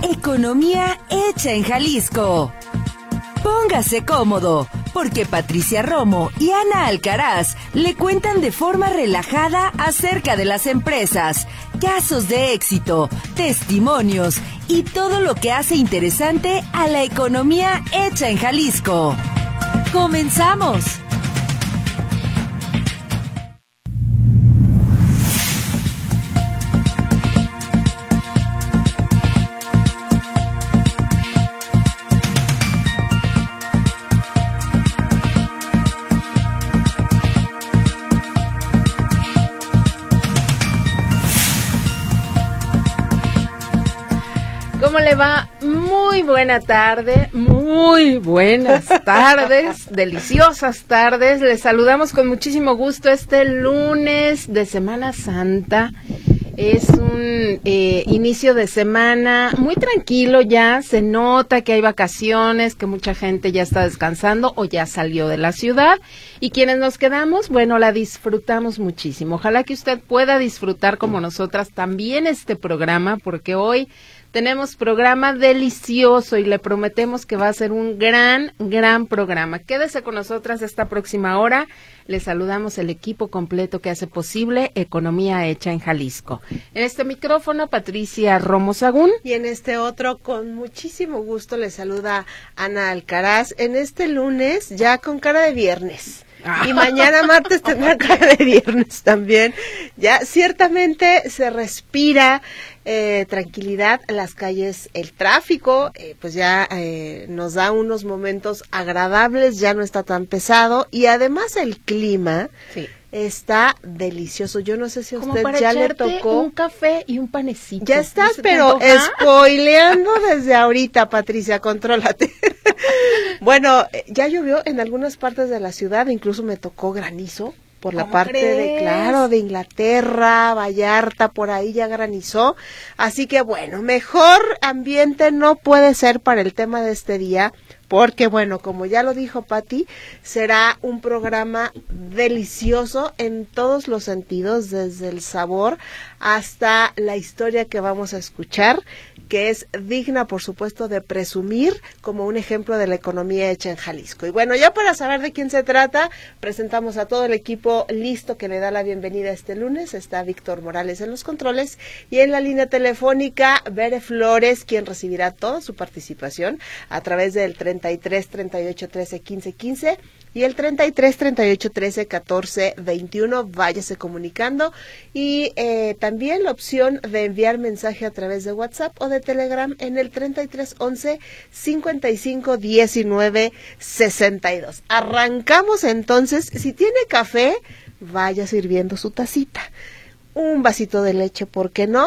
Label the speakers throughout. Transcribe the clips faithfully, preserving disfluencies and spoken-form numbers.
Speaker 1: Economía hecha en Jalisco. Póngase cómodo, porque Patricia Romo y Ana Alcaraz le cuentan de forma relajada acerca de las empresas, casos de éxito, testimonios y todo lo que hace interesante a la economía hecha en Jalisco. ¡Comenzamos!
Speaker 2: ¿Cómo le va? Muy buena tarde, muy buenas tardes, deliciosas tardes. Les saludamos con muchísimo gusto este lunes de Semana Santa. Es un eh, inicio de semana muy tranquilo ya, se nota que hay vacaciones, que mucha gente ya está descansando o ya salió de la ciudad. Y quienes nos quedamos, bueno, la disfrutamos muchísimo. Ojalá que usted pueda disfrutar como nosotras también este programa, porque hoy tenemos programa delicioso y le prometemos que va a ser un gran, gran programa. Quédese con nosotras esta próxima hora. Les saludamos el equipo completo que hace posible Economía Hecha en Jalisco. En este micrófono, Patricia Romo Sagún.
Speaker 3: Y en este otro, con muchísimo gusto, les saluda Ana Alcaraz. En este lunes, ya con cara de viernes. Y mañana martes tendrá cara de viernes también. Ya ciertamente se respira eh, tranquilidad en las calles, el tráfico, eh, pues ya eh, nos da unos momentos agradables, ya no está tan pesado y además el clima sí. está delicioso. Yo no sé si a usted ya le tocó
Speaker 2: un café y un panecito.
Speaker 3: Ya estás, pero spoileando desde ahorita, Patricia, contrólate. Bueno, ya llovió en algunas partes de la ciudad, incluso me tocó granizo por la parte
Speaker 2: crees?
Speaker 3: de, claro, de Inglaterra, Vallarta, por ahí ya granizó. Así que bueno, mejor ambiente no puede ser para el tema de este día, porque bueno, como ya lo dijo Pati, será un programa delicioso en todos los sentidos, desde el sabor hasta la historia que vamos a escuchar, que es digna, por supuesto, de presumir como un ejemplo de la economía hecha en Jalisco. Y bueno, ya para saber de quién se trata, presentamos a todo el equipo listo que le da la bienvenida este lunes. Está Víctor Morales en los controles y en la línea telefónica, Bere Flores, quien recibirá toda su participación a través del treinta y tres, treinta y ocho, trece, quince, quince y el treinta y tres, treinta y ocho, trece, catorce, veintiuno. Váyase comunicando y eh, también la opción de enviar mensaje a través de WhatsApp o de Telegram en el treinta y tres, once, cincuenta y cinco, diecinueve, sesenta y dos. Arrancamos entonces. Si tiene café, vaya sirviendo su tacita. Un vasito de leche, ¿por qué no?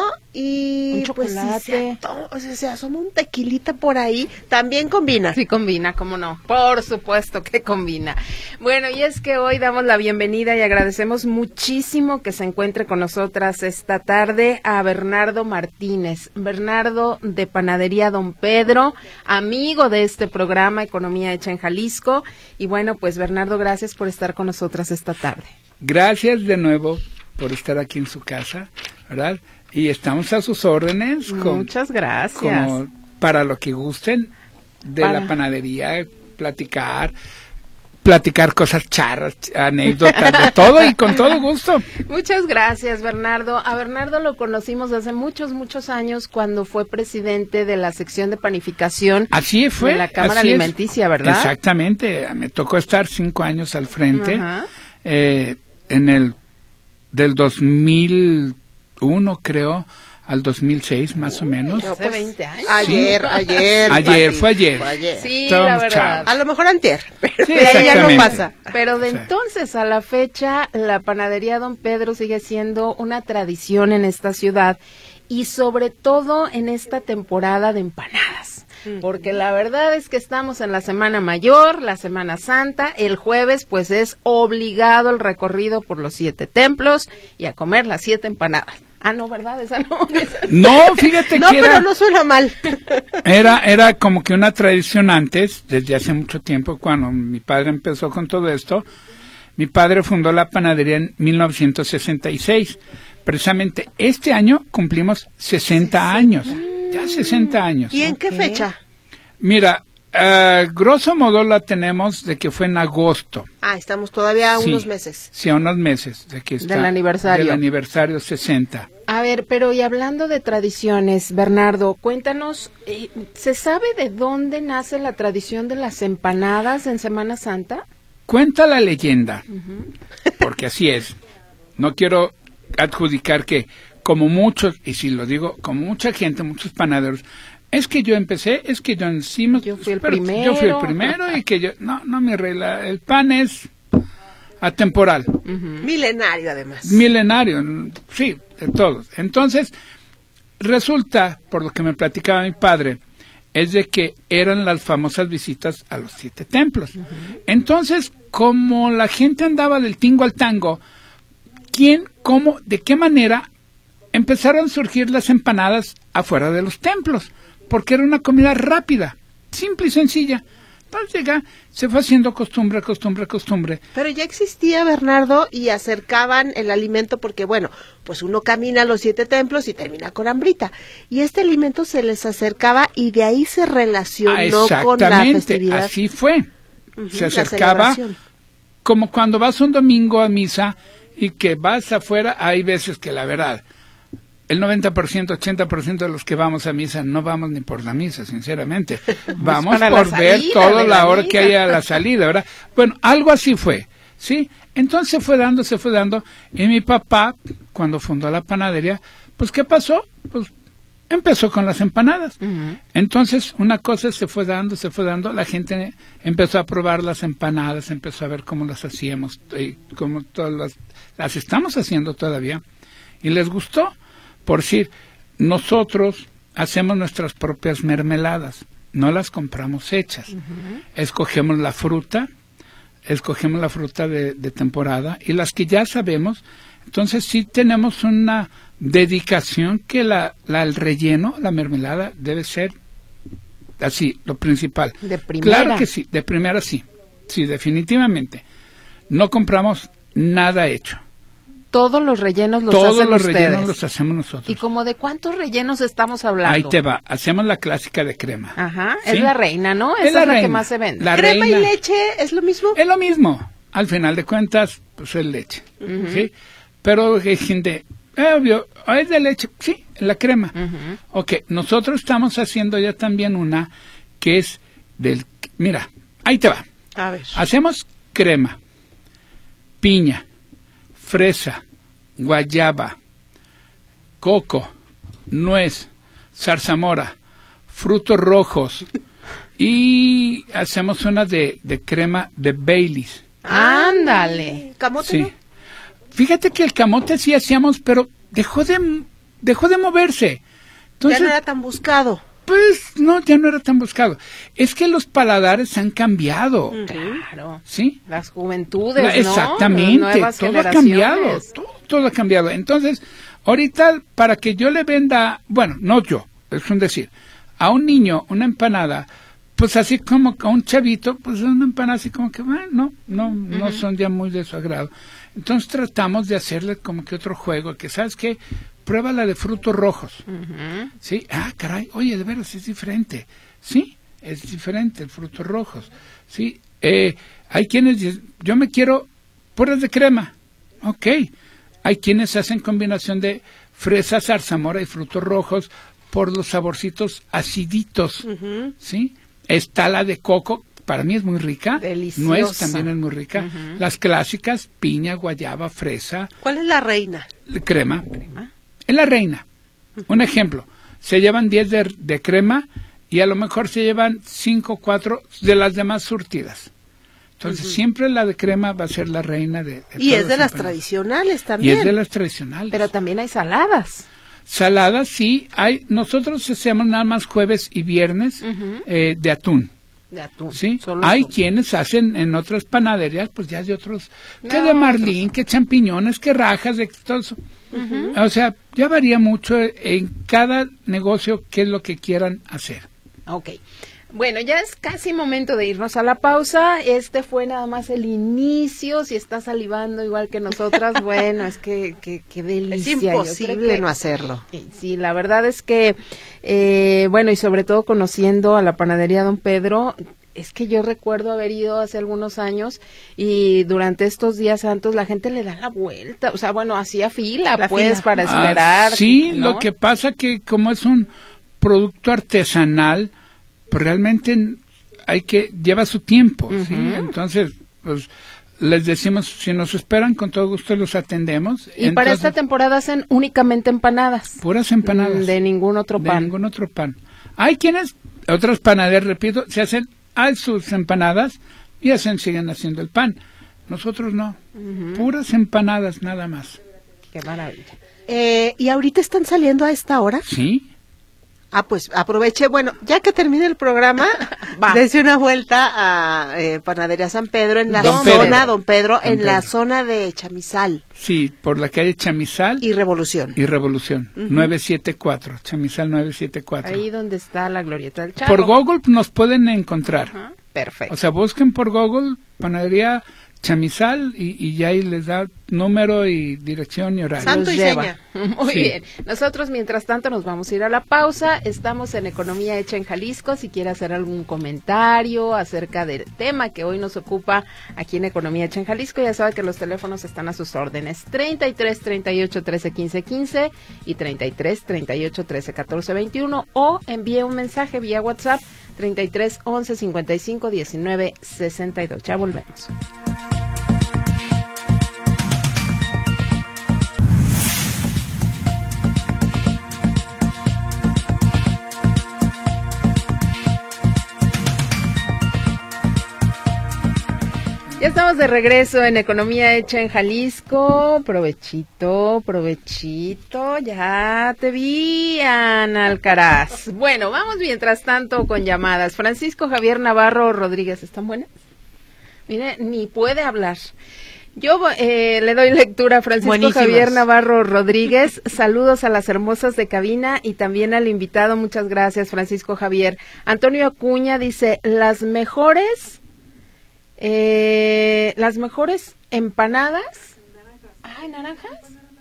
Speaker 3: Y
Speaker 2: un chocolate.
Speaker 3: Pues, si se, ato- o sea, se asoma un tequilita por ahí, también combina.
Speaker 2: Sí combina, cómo no, por supuesto que combina. Bueno, y es que hoy damos la bienvenida y agradecemos muchísimo que se encuentre con nosotras esta tarde a Bernardo Martínez. Bernardo de Panadería Don Pedro, amigo de este programa Economía Hecha en Jalisco. Y bueno, pues Bernardo, gracias por estar con nosotras esta tarde.
Speaker 4: Gracias de nuevo por estar aquí en su casa, ¿verdad? Y estamos a sus órdenes. Con,
Speaker 2: Muchas gracias.
Speaker 4: Como para lo que gusten de
Speaker 2: para.
Speaker 4: la panadería, platicar, platicar cosas charras, anécdotas, de todo y con todo gusto.
Speaker 2: Muchas gracias, Bernardo. A Bernardo lo conocimos hace muchos, muchos años cuando fue presidente de la sección de panificación.
Speaker 4: Así fue.
Speaker 2: De la Cámara
Speaker 4: así
Speaker 2: Alimenticia,
Speaker 4: es.
Speaker 2: ¿verdad?
Speaker 4: Exactamente. Me tocó estar cinco años al frente.
Speaker 2: Ajá.
Speaker 4: Eh, en el del dos mil uno, creo, al dos mil seis, más o menos.
Speaker 2: Hace
Speaker 3: pues,
Speaker 2: veinte años.
Speaker 3: Ayer, ayer.
Speaker 4: Ayer,
Speaker 3: Pati,
Speaker 4: fue ayer.
Speaker 3: Fue ayer.
Speaker 2: Sí,
Speaker 4: Estábamos
Speaker 2: la verdad.
Speaker 4: chavos.
Speaker 3: A lo mejor antier, pero
Speaker 4: Sí,
Speaker 3: de ahí ya no
Speaker 4: exactamente.
Speaker 3: pasa.
Speaker 2: Pero de
Speaker 4: Sí.
Speaker 2: entonces a la fecha, la panadería Don Pedro sigue siendo una tradición en esta ciudad y sobre todo en esta temporada de empanadas. Porque la verdad es que estamos en la Semana Mayor, la Semana Santa, el jueves pues es obligado el recorrido por los siete templos y a comer las siete empanadas. Ah, no, ¿verdad? Esa no. Esa
Speaker 4: No, fíjate
Speaker 3: No,
Speaker 4: que
Speaker 3: pero
Speaker 4: era,
Speaker 3: no suena mal.
Speaker 4: era, era como que una tradición antes, desde hace mucho tiempo, cuando mi padre empezó con todo esto. Mi padre fundó la panadería en mil novecientos sesenta y seis. Precisamente este año cumplimos sesenta años. Ya sesenta años.
Speaker 3: ¿Y en
Speaker 2: Ok.
Speaker 3: qué fecha?
Speaker 4: Mira, uh, grosso modo la tenemos de que fue en agosto.
Speaker 3: Ah, estamos todavía a
Speaker 4: Sí.
Speaker 3: unos meses.
Speaker 4: Sí, a unos meses de que está,
Speaker 2: Del aniversario.
Speaker 4: Del aniversario sesenta.
Speaker 2: A ver, pero y hablando de tradiciones, Bernardo, cuéntanos, eh, ¿se sabe de dónde nace la tradición de las empanadas en Semana Santa?
Speaker 4: Cuenta la leyenda, porque así es. No quiero adjudicar que, como muchos, y si lo digo, como mucha gente, muchos panaderos, es que yo empecé, es que yo encima...
Speaker 2: Yo fui el
Speaker 4: pero
Speaker 2: primero.
Speaker 4: Yo fui el primero y que yo... No, no, mi regla, el pan es atemporal,
Speaker 3: Milenario, además.
Speaker 4: milenario, sí, de todos. Entonces, resulta, por lo que me platicaba mi padre, es de que eran las famosas visitas a los siete templos. Entonces, como la gente andaba del tingo al tango, ¿quién, cómo, de qué manera empezaron a surgir las empanadas afuera de los templos? Porque era una comida rápida, simple y sencilla. Entonces llega, se fue haciendo costumbre, costumbre, costumbre.
Speaker 3: Pero ya existía, Bernardo, y acercaban el alimento porque, bueno, pues uno camina a los siete templos y termina con hambrita. Y este alimento se les acercaba y de ahí se relacionó
Speaker 4: Ah,
Speaker 3: con la
Speaker 4: exactamente,
Speaker 3: festividad.
Speaker 4: así fue.
Speaker 3: Ujú,
Speaker 4: Se
Speaker 3: la
Speaker 4: acercaba
Speaker 3: celebración.
Speaker 4: como cuando vas un domingo a misa y que vas afuera, hay veces que la verdad, el noventa por ciento, ochenta por ciento de los que vamos a misa no vamos ni por la misa, sinceramente. Vamos
Speaker 2: para la
Speaker 4: por ver
Speaker 2: salida
Speaker 4: toda
Speaker 2: de
Speaker 4: la
Speaker 2: la
Speaker 4: hora
Speaker 2: misa.
Speaker 4: que hay a la salida, ¿verdad? Bueno, algo así fue, ¿sí? Entonces se fue dando, se fue dando, y mi papá, cuando fundó la panadería, pues ¿qué pasó? Pues empezó con las empanadas. Entonces, una cosa se fue dando, se fue dando, la gente empezó a probar las empanadas, empezó a ver cómo las hacíamos, y cómo todas las, las estamos haciendo todavía, y les gustó. Por decir, nosotros hacemos nuestras propias mermeladas, no las compramos hechas. Escogemos la fruta, escogemos la fruta de, de temporada, y las que ya sabemos, entonces sí tenemos una dedicación que la, la el relleno, la mermelada, debe ser así, lo principal.
Speaker 2: De primera.
Speaker 4: Claro que sí, de primera sí, sí, definitivamente. No compramos nada hecho.
Speaker 2: Todos los rellenos los
Speaker 4: Todos
Speaker 2: hacen
Speaker 4: los
Speaker 2: ustedes.
Speaker 4: rellenos los hacemos nosotros.
Speaker 2: ¿Y como de cuántos rellenos estamos hablando?
Speaker 4: Ahí te va, hacemos la clásica de crema.
Speaker 2: Ajá,
Speaker 4: ¿Sí?
Speaker 2: es la reina, ¿no?
Speaker 4: Es
Speaker 2: Esa
Speaker 4: la
Speaker 2: es la que
Speaker 4: reina.
Speaker 2: más se vende.
Speaker 4: La
Speaker 3: ¿Crema
Speaker 4: reina.
Speaker 3: y leche es lo mismo?
Speaker 4: Es lo mismo, al final de cuentas, pues es leche, ¿sí? Pero hay gente, eh, obvio, es de leche, sí, la crema. Ok, nosotros estamos haciendo ya también una que es del, mira, ahí te va.
Speaker 3: A ver.
Speaker 4: Hacemos crema, piña, fresa, guayaba, coco, nuez, zarzamora, frutos rojos y hacemos una de, de crema de Baileys.
Speaker 2: Ándale.
Speaker 3: ¿Camote
Speaker 4: Sí.
Speaker 3: no?
Speaker 4: Fíjate que el camote sí hacíamos, pero dejó de dejó de moverse. Entonces,
Speaker 3: Ya no era tan buscado.
Speaker 4: pues no, ya no era tan buscado. Es que los paladares han cambiado,
Speaker 2: Claro.
Speaker 4: ¿sí?
Speaker 2: Las juventudes,
Speaker 4: La-
Speaker 2: ¿no?
Speaker 4: Exactamente,
Speaker 2: Las nuevas
Speaker 4: todo ha cambiado,
Speaker 2: generaciones.
Speaker 4: todo, todo ha cambiado. Entonces, ahorita para que yo le venda, bueno, no yo, es un decir, a un niño una empanada, pues así como a un chavito, pues una empanada así como que, bueno, no, no, no son ya muy de su agrado. Entonces tratamos de hacerle como que otro juego, que sabes qué, prueba la de frutos rojos, ¿sí? Ah, caray, oye, de veras es diferente, ¿sí? Es diferente el frutos rojos, ¿sí? Eh, hay quienes dicen, yo me quiero puras de crema, ok. Hay quienes hacen combinación de fresa, zarzamora y frutos rojos por los saborcitos aciditos, ¿sí? Está la de coco, para mí es muy rica.
Speaker 2: Deliciosa.
Speaker 4: Nuez también es muy rica. Las clásicas, piña, guayaba, fresa,
Speaker 3: ¿Cuál es la reina?
Speaker 4: crema. Es la reina. Un ejemplo, se llevan diez de, de crema y a lo mejor se llevan cinco, cuatro de las demás surtidas. Entonces siempre la de crema va a ser la reina de, de
Speaker 3: Y
Speaker 4: todas
Speaker 3: es de las
Speaker 4: empanadas.
Speaker 3: tradicionales
Speaker 4: Y
Speaker 3: también.
Speaker 4: es de las tradicionales.
Speaker 2: Pero también hay saladas.
Speaker 4: Saladas sí, hay, nosotros hacemos nada más jueves y viernes eh, de atún.
Speaker 2: De atún.
Speaker 4: Sí,
Speaker 2: Solo
Speaker 4: hay
Speaker 2: atún.
Speaker 4: quienes hacen en otras panaderías, pues ya de otros, que
Speaker 2: No,
Speaker 4: de marlín, que champiñones, que rajas, de todo eso. O sea, ya varía mucho en cada negocio qué es lo que quieran hacer.
Speaker 2: Ok. Bueno, ya es casi momento de irnos a la pausa. Este fue nada más el inicio. Si está salivando igual que nosotras, bueno, es que, que, que delicia.
Speaker 3: Es imposible
Speaker 2: que,
Speaker 3: no hacerlo.
Speaker 2: Sí, la verdad es que, eh, bueno, y sobre todo conociendo a la panadería Don Pedro, es que yo recuerdo haber ido hace algunos años y durante estos días santos la gente le da la vuelta, o sea, bueno, hacía fila,
Speaker 3: La
Speaker 2: pues,
Speaker 3: fila.
Speaker 2: para esperar.
Speaker 4: Ah, sí,
Speaker 2: ¿no?
Speaker 4: lo que pasa que como es un producto artesanal, pues realmente hay que, lleva su tiempo,
Speaker 2: Uh-huh.
Speaker 4: ¿sí? Entonces, pues, les decimos, si nos esperan, con todo gusto los atendemos.
Speaker 2: Y
Speaker 4: Entonces,
Speaker 2: para esta temporada hacen únicamente empanadas.
Speaker 4: puras empanadas.
Speaker 2: De ningún otro
Speaker 4: De
Speaker 2: pan.
Speaker 4: ningún otro pan. Hay quienes, otras panaderías, repito, se hacen a sus empanadas y hacen, siguen haciendo el pan. Nosotros no.
Speaker 2: Uh-huh.
Speaker 4: Puras empanadas, nada más.
Speaker 2: Qué maravilla.
Speaker 3: Eh, ¿Y ahorita están saliendo a esta hora?
Speaker 4: ¿Sí?
Speaker 3: Ah, pues aproveche, bueno, ya que termine el programa,
Speaker 2: Va.
Speaker 3: dése una vuelta a eh, Panadería San Pedro en la
Speaker 4: Don
Speaker 3: zona,
Speaker 4: Pedro.
Speaker 3: Don Pedro,
Speaker 4: Don
Speaker 3: en la
Speaker 4: Pedro.
Speaker 3: zona de Chamizal
Speaker 4: Sí, por la calle Chamizal
Speaker 3: y Revolución.
Speaker 4: y Revolución,
Speaker 3: Ujú.
Speaker 4: nueve siete cuatro, Chamizal nueve siete cuatro.
Speaker 2: Ahí donde está la glorieta del Charro.
Speaker 4: Por Google nos pueden encontrar.
Speaker 2: Ajá, perfecto.
Speaker 4: O sea, busquen por Google Panadería Chamizal y, y ya ahí les da número y dirección y horario.
Speaker 3: Santo
Speaker 2: Los
Speaker 3: y
Speaker 2: lleva.
Speaker 3: seña.
Speaker 2: Muy
Speaker 4: Sí.
Speaker 2: bien. Nosotros, mientras tanto, nos vamos a ir a la pausa. Estamos en Economía Hecha en Jalisco. Si quiere hacer algún comentario acerca del tema que hoy nos ocupa aquí en Economía Hecha en Jalisco, ya sabe que los teléfonos están a sus órdenes. treinta y tres, treinta y ocho, trece, quince, quince y treinta y tres, treinta y ocho, trece, catorce, veintiuno o envíe un mensaje vía WhatsApp treinta y tres, once, cincuenta y cinco, diecinueve, sesenta y dos. Ya volvemos. Ya estamos de regreso en Economía Hecha en Jalisco. Provechito, provechito. Ya te vi, Ana Alcaraz. Bueno, vamos mientras tanto con llamadas. Francisco Javier Navarro Rodríguez, ¿están buenas? Mire, ni puede hablar. Yo eh, le doy lectura a Francisco
Speaker 3: Buenísimas.
Speaker 2: Javier Navarro Rodríguez. Saludos a las hermosas de cabina y también al invitado. Muchas gracias, Francisco Javier. Antonio Acuña dice, las mejores... Eh, las mejores empanadas. Ay, ¿naranjas?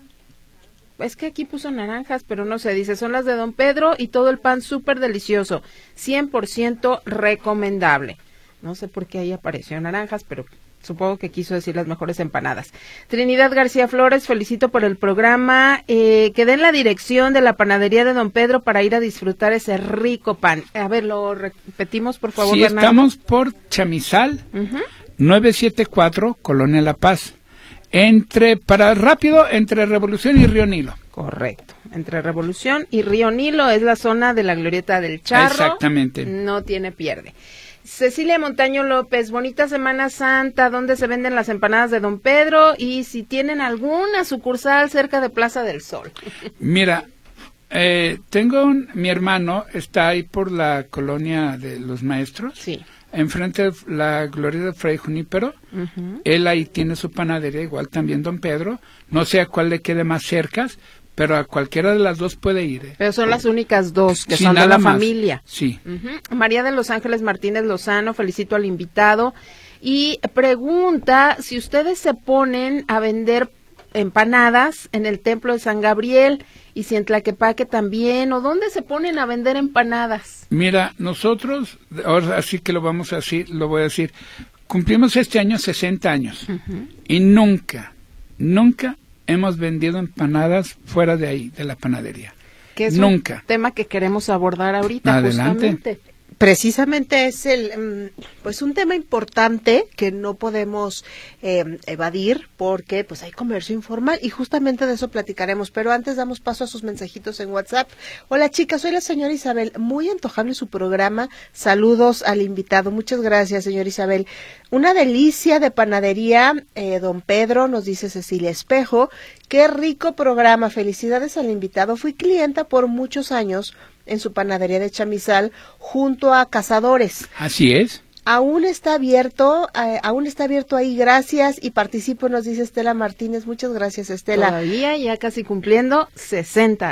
Speaker 2: Es que aquí puso naranjas, pero no sé, dice, son las de Don Pedro y todo el pan súper delicioso, cien por ciento recomendable. No sé por qué ahí apareció naranjas, pero supongo que quiso decir las mejores empanadas. Trinidad García Flores, felicito por el programa. Eh, que den la dirección de la panadería de Don Pedro para ir a disfrutar ese rico pan. A ver, lo repetimos, por favor,
Speaker 4: Sí,
Speaker 2: Bernardo.
Speaker 4: estamos por Chamizal,
Speaker 2: Ujú.
Speaker 4: nueve siete cuatro, Colonia La Paz. Entre, para rápido, entre Revolución y Río Nilo.
Speaker 2: Correcto. Entre Revolución y Río Nilo es la zona de la glorieta del Charro.
Speaker 4: Exactamente.
Speaker 2: No tiene pierde. Cecilia Montaño López, bonita Semana Santa, ¿dónde se venden las empanadas de Don Pedro? Y si tienen alguna sucursal cerca de Plaza del Sol.
Speaker 4: Mira, eh, tengo un, mi hermano está ahí por la colonia de los maestros,
Speaker 2: Sí.
Speaker 4: enfrente de la Gloria de Fray Junípero.
Speaker 2: Ujú.
Speaker 4: Él ahí tiene su panadería, igual también Don Pedro. No sé a cuál le quede más cerca, pero a cualquiera de las dos puede ir. ¿eh?
Speaker 2: Pero son las únicas dos que
Speaker 4: Sí,
Speaker 2: son de
Speaker 4: nada
Speaker 2: la
Speaker 4: más.
Speaker 2: familia.
Speaker 4: Sí.
Speaker 2: Ujú. María de Los Ángeles Martínez Lozano, felicito al invitado. Y pregunta si ustedes se ponen a vender empanadas en el Templo de San Gabriel y si en Tlaquepaque también, o dónde se ponen a vender empanadas.
Speaker 4: Mira, nosotros, ahora sí que lo vamos a decir, lo voy a decir, cumplimos este año sesenta años
Speaker 2: Ujú.
Speaker 4: y nunca, nunca hemos vendido empanadas fuera de ahí, de la panadería.
Speaker 2: Que es
Speaker 4: Nunca.
Speaker 2: un tema que queremos abordar ahorita.
Speaker 4: Adelante.
Speaker 2: Justamente.
Speaker 3: Precisamente es el mm, pues un tema importante que no podemos eh, evadir porque pues hay comercio informal y justamente de eso platicaremos, pero antes damos paso a sus mensajitos en WhatsApp. Hola chicas, soy la señora Isabel, muy antojable su programa, saludos al invitado, muchas gracias señora Isabel. Una delicia de panadería, eh, Don Pedro, nos dice Cecilia Espejo, qué rico programa, felicidades al invitado, fui clienta por muchos años en su panadería de Chamizal junto a Cazadores.
Speaker 4: Así es.
Speaker 3: Aún está abierto, eh, aún está abierto ahí, gracias y participo, nos dice Estela Martínez, muchas gracias Estela.
Speaker 2: Todavía ya casi cumpliendo sesenta años.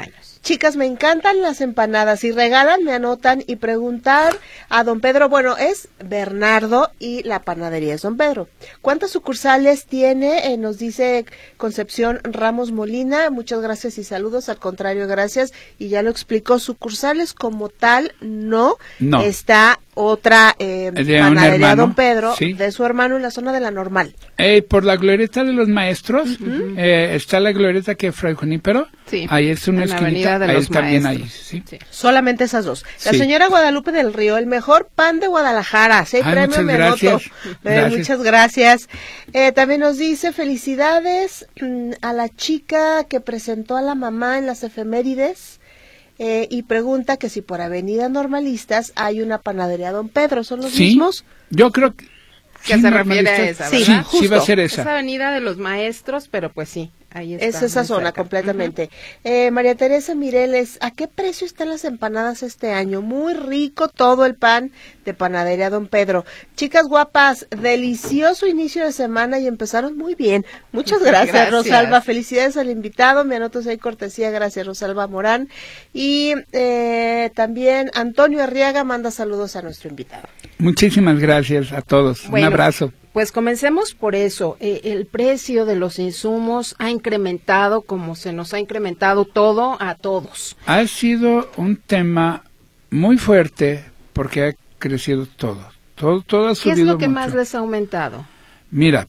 Speaker 3: Chicas, me encantan las empanadas. Si regalan, me anotan y preguntar a don Pedro. Bueno, es Bernardo y la panadería es don Pedro. ¿Cuántas sucursales tiene? Eh, nos dice Concepción Ramos Molina. Muchas gracias y saludos. Al contrario, gracias. Y ya lo explicó, sucursales como tal no.
Speaker 4: No.
Speaker 3: Está otra eh,
Speaker 4: De
Speaker 3: panadería
Speaker 4: hermano,
Speaker 3: don Pedro,
Speaker 4: sí.
Speaker 3: de su hermano en la zona de la Normal.
Speaker 4: Eh, por la glorieta de los maestros, uh-huh. eh, está la glorieta que Fray Junípero.
Speaker 2: Sí.
Speaker 4: Ahí es una
Speaker 2: en la
Speaker 4: esquinita,
Speaker 2: de
Speaker 4: ahí
Speaker 2: los
Speaker 4: también
Speaker 2: maestros.
Speaker 4: ahí, ¿sí?
Speaker 2: Sí.
Speaker 3: Solamente esas dos. La
Speaker 4: Sí.
Speaker 3: señora Guadalupe del Río, el mejor pan de Guadalajara. Si hay
Speaker 4: Ay,
Speaker 3: premio,
Speaker 4: muchas
Speaker 3: me
Speaker 4: gracias.
Speaker 3: anoto. Eh,
Speaker 4: Gracias.
Speaker 3: muchas gracias. Eh, también nos dice felicidades mm, a la chica que presentó a la mamá en las efemérides. Eh, y pregunta que si por Avenida Normalistas hay una panadería Don Pedro. ¿Son los
Speaker 4: Sí,
Speaker 3: mismos?
Speaker 4: yo creo que...
Speaker 2: Que
Speaker 4: sí,
Speaker 2: se refiere a
Speaker 4: normalistas.
Speaker 2: esa,
Speaker 3: Sí,
Speaker 2: ¿verdad?
Speaker 4: Sí, sí va a
Speaker 3: justo.
Speaker 4: ser
Speaker 2: Es
Speaker 4: esa.
Speaker 2: Avenida de los Maestros, pero pues sí, ahí está.
Speaker 3: Es esa
Speaker 2: muy
Speaker 3: zona
Speaker 2: cerca.
Speaker 3: completamente. Eh, María Teresa Mireles, ¿a qué precio están las empanadas este año? Muy rico todo el pan de panadería Don Pedro. Chicas guapas, delicioso inicio de semana y empezaron muy bien. Muchas gracias,
Speaker 2: Gracias.
Speaker 3: Rosalba. Felicidades al invitado. Me anoto si hay cortesía. Gracias, Rosalba Morán. Y eh, también Antonio Arriaga manda saludos a nuestro invitado.
Speaker 4: Muchísimas gracias a todos.
Speaker 2: Bueno,
Speaker 4: Un abrazo.
Speaker 2: Pues comencemos por eso. Eh, el precio de los insumos ha incrementado como se nos ha incrementado todo a todos.
Speaker 4: Ha sido un tema muy fuerte porque ha crecido todo. Todo, todo ha
Speaker 2: ¿Qué
Speaker 4: subido
Speaker 2: es lo que
Speaker 4: mucho.
Speaker 2: más les ha aumentado?
Speaker 4: Mira,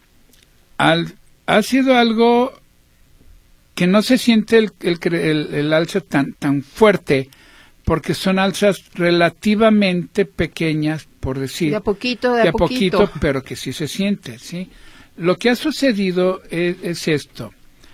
Speaker 4: al, ha sido algo que no se siente el, el, el, el alza tan, tan fuerte porque son alzas relativamente pequeñas, por decir.
Speaker 2: De a poquito, de,
Speaker 4: de
Speaker 2: a
Speaker 4: a poquito,
Speaker 2: poquito.
Speaker 4: pero que sí se siente, ¿sí? Lo que ha sucedido es, es esto.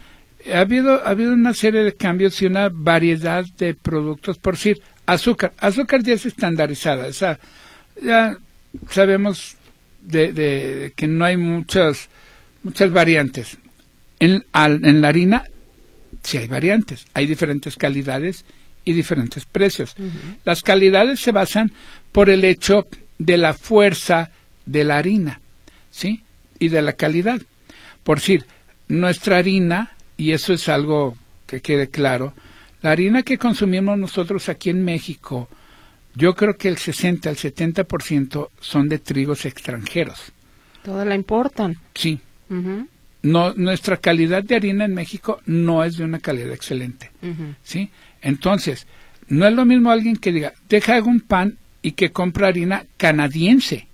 Speaker 4: Ha habido, ha habido una serie de cambios y una variedad de productos, por decir, azúcar. Azúcar ya es estandarizada, o sea, ya sabemos de, de, de que no hay muchas, muchas variantes. En, al, en la harina sí hay variantes, hay diferentes calidades y diferentes precios. Uh-huh. Las calidades se basan por el hecho de la fuerza de la harina, ¿sí? Y de la calidad. Por decir, nuestra harina, y eso es algo que quede claro, la harina que consumimos nosotros aquí en México, yo creo que el sesenta al setenta por ciento son de trigos extranjeros.
Speaker 2: Toda la importan.
Speaker 4: Sí.
Speaker 2: Uh-huh.
Speaker 4: No, nuestra calidad de harina en México no es de una calidad excelente,
Speaker 2: uh-huh.
Speaker 4: ¿sí? Entonces, no es lo mismo alguien que diga, deja un pan y que compra harina canadiense.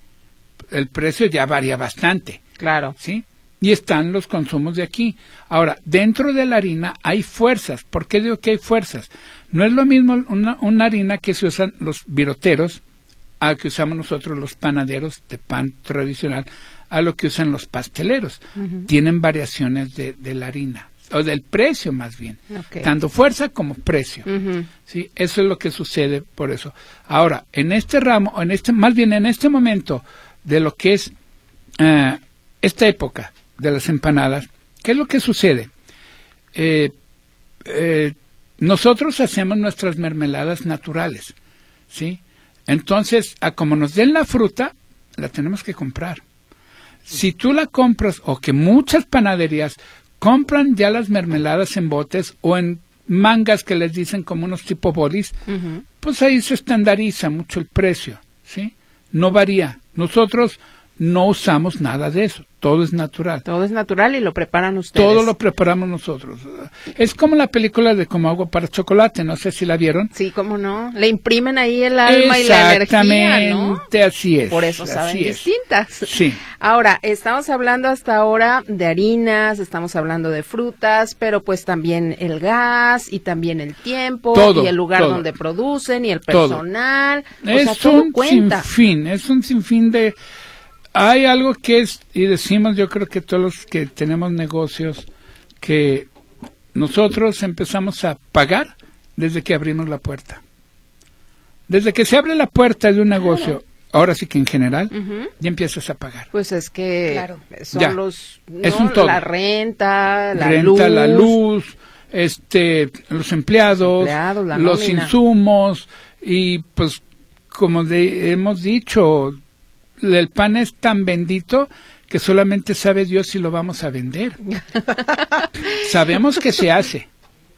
Speaker 4: El precio ya varía bastante.
Speaker 2: Claro.
Speaker 4: ¿Sí? Y están los consumos de aquí. Ahora, dentro de la harina hay fuerzas. ¿Por qué digo que hay fuerzas? No es lo mismo una, una harina que se usan los viroteros a que usamos nosotros los panaderos de pan tradicional, a lo que usan los pasteleros. Uh-huh. Tienen variaciones de, de la harina, o del precio más bien,
Speaker 2: okay.
Speaker 4: Tanto fuerza como precio. Uh-huh. ¿Sí? Eso es lo que sucede por eso. Ahora, en este ramo, en este, más bien en este momento de lo que es uh, esta época de las empanadas, ¿qué es lo que sucede? Eh, eh, nosotros hacemos nuestras mermeladas naturales, ¿sí? Entonces, a como nos den la fruta, la tenemos que comprar. Si tú la compras, o que muchas panaderías compran ya las mermeladas en botes o en mangas que les dicen como unos tipo bolis, uh-huh. Pues ahí se estandariza mucho el precio, ¿sí? No varía. Nosotros no usamos nada de eso, todo es natural.
Speaker 2: Todo es natural y lo preparan ustedes.
Speaker 4: Todo lo preparamos nosotros. Es como la película de Como agua para chocolate, no sé si la vieron.
Speaker 2: Sí, cómo no. Le imprimen ahí el alma y la energía, ¿no?
Speaker 4: Exactamente, así es.
Speaker 2: Por eso saben
Speaker 4: así es.
Speaker 2: distintas.
Speaker 4: Sí.
Speaker 2: Ahora, estamos hablando hasta ahora de harinas, estamos hablando de frutas, pero pues también el gas y también el tiempo
Speaker 4: todo,
Speaker 2: y el lugar
Speaker 4: todo.
Speaker 2: donde producen y el personal.
Speaker 4: Todo.
Speaker 2: O
Speaker 4: es
Speaker 2: sea, todo
Speaker 4: un
Speaker 2: cuenta.
Speaker 4: sinfín, es un sinfín de... Hay algo que es, y decimos yo creo que todos los que tenemos negocios, que nosotros empezamos a pagar desde que abrimos la puerta. Desde que se abre la puerta de un negocio, claro. Ahora sí que en general, uh-huh. Ya empiezas a pagar.
Speaker 2: Pues es que
Speaker 3: claro.
Speaker 2: son
Speaker 4: ya.
Speaker 2: los, ¿no?
Speaker 4: Es un todo.
Speaker 2: La renta, la
Speaker 4: renta,
Speaker 2: luz.
Speaker 4: la luz, este, los empleados,
Speaker 2: empleados la
Speaker 4: los
Speaker 2: nómina.
Speaker 4: insumos, y pues como de, hemos dicho, el pan es tan bendito que solamente sabe Dios si lo vamos a vender. Sabemos que se hace,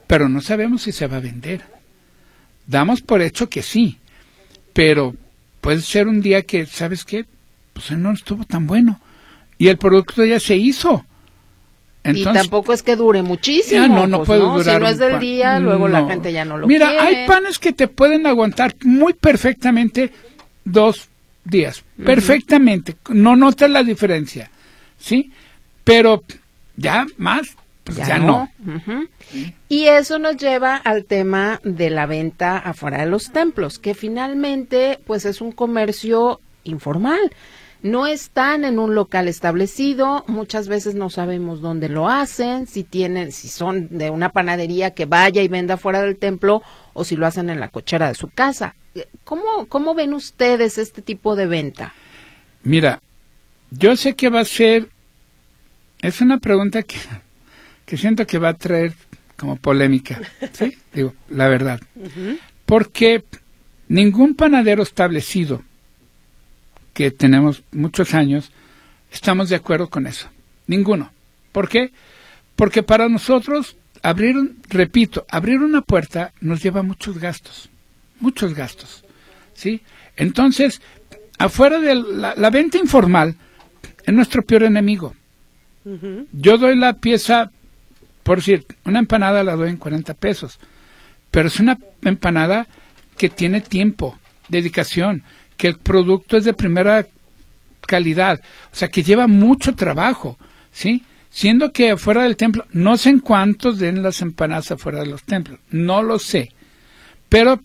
Speaker 4: pero no sabemos si se va a vender. Damos por hecho que sí, pero puede ser un día que, ¿sabes qué? Pues no estuvo tan bueno y el producto ya se hizo. Entonces,
Speaker 2: y tampoco es que dure muchísimo.
Speaker 4: Ya no, no
Speaker 2: pues
Speaker 4: puede
Speaker 2: no,
Speaker 4: durar.
Speaker 2: Si no es del
Speaker 4: pan.
Speaker 2: día, luego
Speaker 4: no.
Speaker 2: la gente ya no lo
Speaker 4: Mira,
Speaker 2: quiere.
Speaker 4: hay panes que te pueden aguantar muy perfectamente dos días. Uh-huh. Perfectamente. No notas la diferencia. ¿Sí? Pero ya más, pues ya, ya no. no.
Speaker 2: Uh-huh. ¿Sí? Y eso nos lleva al tema de la venta afuera de los templos, que finalmente, pues es un comercio informal. No están en un local establecido, muchas veces no sabemos dónde lo hacen, si tienen, si son de una panadería que vaya y venda fuera del templo o si lo hacen en la cochera de su casa. ¿Cómo, cómo ven ustedes este tipo de venta?
Speaker 4: Mira, yo sé que va a ser, es una pregunta que, que siento que va a traer como polémica, ¿sí? Digo, la verdad. Uh-huh. Porque ningún panadero establecido que tenemos muchos años, estamos de acuerdo con eso. Ninguno. ¿Por qué? Porque para nosotros, abrir, repito, abrir una puerta nos lleva muchos gastos. Muchos gastos. ¿Sí? Entonces, afuera de la, la venta informal, es nuestro peor enemigo. Uh-huh. Yo doy la pieza, por decir, una empanada la doy en cuarenta pesos. Pero es una empanada que tiene tiempo, dedicación, que el producto es de primera calidad, o sea, que lleva mucho trabajo, ¿sí? Siendo que afuera del templo, no sé en cuántos den las empanadas afuera de los templos, no lo sé, pero,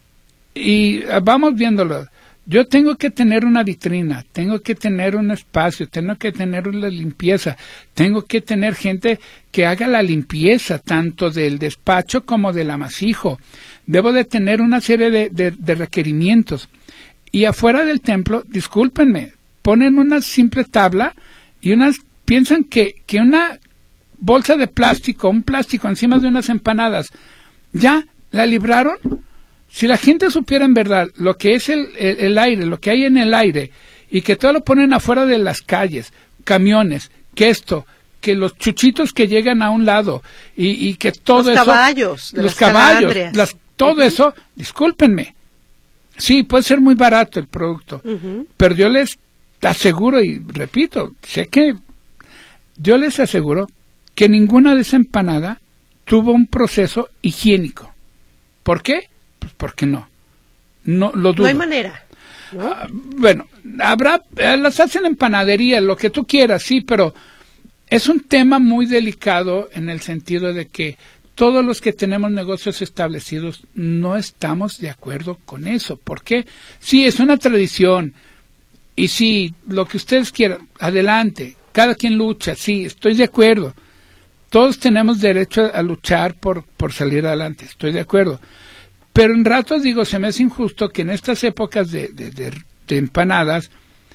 Speaker 4: y vamos viéndolo, yo tengo que tener una vitrina, tengo que tener un espacio, tengo que tener una limpieza, tengo que tener gente que haga la limpieza, tanto del despacho como del amasijo, debo de tener una serie de, de, de requerimientos. Y afuera del templo, discúlpenme, ponen una simple tabla y unas piensan que, que una bolsa de plástico, un plástico encima de unas empanadas, ¿ya la libraron? Si la gente supiera en verdad lo que es el, el, el aire, lo que hay en el aire, y que todo lo ponen afuera de las calles, camiones, que esto, que los chuchitos que llegan a un lado, y, y que todo
Speaker 3: los
Speaker 4: eso...
Speaker 3: Caballos,
Speaker 4: los caballos, las, todo uh-huh. eso, discúlpenme. Sí, puede ser muy barato el producto, uh-huh. pero yo les aseguro, y repito, sé que yo les aseguro que ninguna de esa empanada tuvo un proceso higiénico. ¿Por qué? Pues porque no. No lo dudo.
Speaker 3: No hay manera, ¿no?
Speaker 4: Ah, bueno, habrá, las hacen en panadería, lo que tú quieras, sí, pero es un tema muy delicado en el sentido de que todos los que tenemos negocios establecidos no estamos de acuerdo con eso. ¿Por qué? Sí, es una tradición. Y sí, lo que ustedes quieran, adelante. Cada quien lucha, sí, estoy de acuerdo. Todos tenemos derecho a luchar por, por salir adelante, estoy de acuerdo. Pero en ratos, digo, se me hace injusto que en estas épocas de, de, de, de empanadas,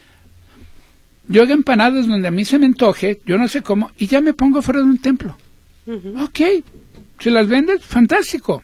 Speaker 4: yo haga empanadas donde a mí se me antoje, yo no sé cómo, y ya me pongo fuera de un templo. Uh-huh. Ok. Si las vendes, fantástico.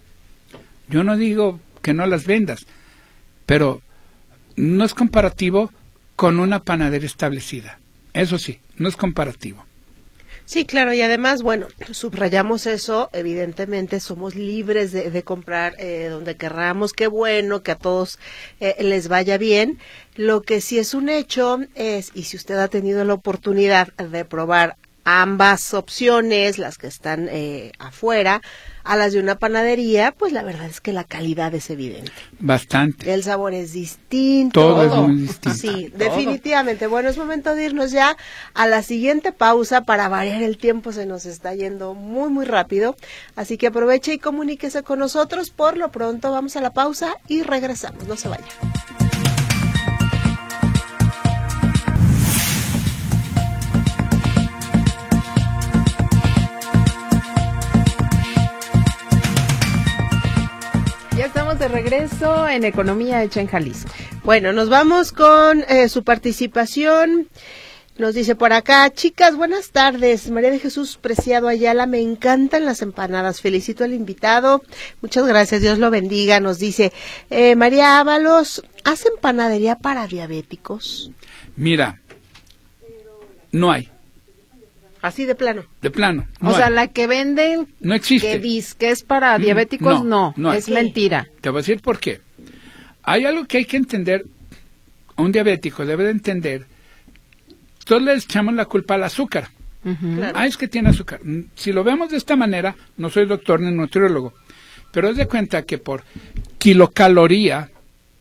Speaker 4: Yo no digo que no las vendas, pero no es comparativo con una panadería establecida. Eso sí, no es comparativo.
Speaker 3: Sí, claro, y además, bueno, subrayamos eso, evidentemente somos libres de, de comprar eh, donde querramos, qué bueno, que a todos eh, les vaya bien. Lo que sí es un hecho es, y si usted ha tenido la oportunidad de probar ambas opciones, las que están eh, afuera, a las de una panadería, pues la verdad es que la calidad es evidente.
Speaker 4: Bastante.
Speaker 3: El sabor es distinto.
Speaker 4: Todo, todo. es muy distinto.
Speaker 3: Sí,
Speaker 2: todo.
Speaker 3: Definitivamente. Bueno, es momento de irnos ya a la siguiente pausa. Para variar el tiempo se nos está yendo muy, muy rápido. Así que aproveche y comuníquese con nosotros. Por lo pronto vamos a la pausa y regresamos. No se vaya.
Speaker 2: Ya estamos de regreso en Economía Hecha en Jalisco.
Speaker 3: Bueno, nos vamos con eh, su participación. Nos dice por acá, chicas, buenas tardes. María de Jesús Preciado Ayala, me encantan las empanadas. Felicito al invitado. Muchas gracias, Dios lo bendiga. Nos dice eh, María Ábalos, ¿hacen panadería para diabéticos?
Speaker 4: Mira, no hay.
Speaker 3: Así de plano.
Speaker 4: De plano. No
Speaker 2: o sea,
Speaker 4: hay.
Speaker 2: la que venden,
Speaker 4: No existe.
Speaker 2: que dice que es para diabéticos,
Speaker 4: no,
Speaker 2: no,
Speaker 4: no hay.
Speaker 2: es mentira.
Speaker 4: Te voy a decir por qué. Hay algo que hay que entender, un diabético debe de entender, todos le echamos la culpa al azúcar.
Speaker 2: Ujú.
Speaker 3: Claro.
Speaker 4: Ah, es que tiene azúcar. Si lo vemos de esta manera, no soy doctor ni nutriólogo, pero haz de cuenta que por kilocaloría,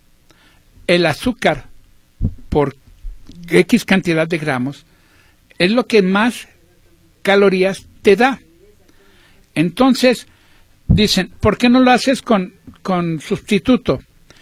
Speaker 4: el azúcar por X cantidad de gramos es lo que más calorías te da. Entonces, dicen, ¿por qué no lo haces con, con sustituto?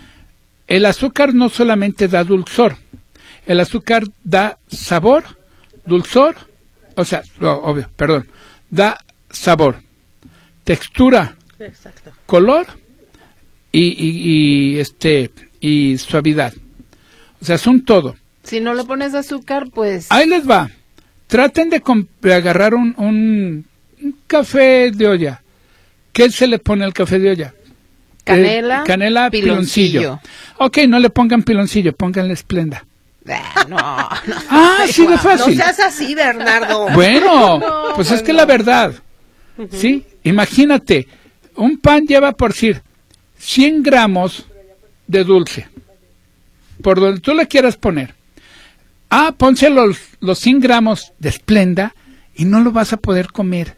Speaker 4: El azúcar no solamente da dulzor, el azúcar da sabor, dulzor, o sea, no, obvio, perdón, da sabor, textura,
Speaker 3: Exacto.
Speaker 4: color y, y, y este y suavidad. O sea, son todo.
Speaker 2: Si no le pones azúcar, pues...
Speaker 4: Ahí les va. Traten de, comp- de agarrar un, un, un café de olla. ¿Qué se le pone al café de olla?
Speaker 2: Canela,
Speaker 4: Eh, canela, piloncillo.
Speaker 2: piloncillo.
Speaker 4: Ok, no le pongan piloncillo, pónganle Esplenda.
Speaker 2: Ah, no, no.
Speaker 4: Ah, sí de
Speaker 3: No
Speaker 4: fácil.
Speaker 3: seas así, Bernardo.
Speaker 4: Bueno,
Speaker 2: No,
Speaker 4: pues es
Speaker 2: pues
Speaker 4: que
Speaker 2: no.
Speaker 4: la verdad, ¿sí? Imagínate, un pan lleva, por decir, cien gramos de dulce, por donde tú le quieras poner. Ah, ponse los, los cien gramos de Esplenda y no lo vas a poder comer.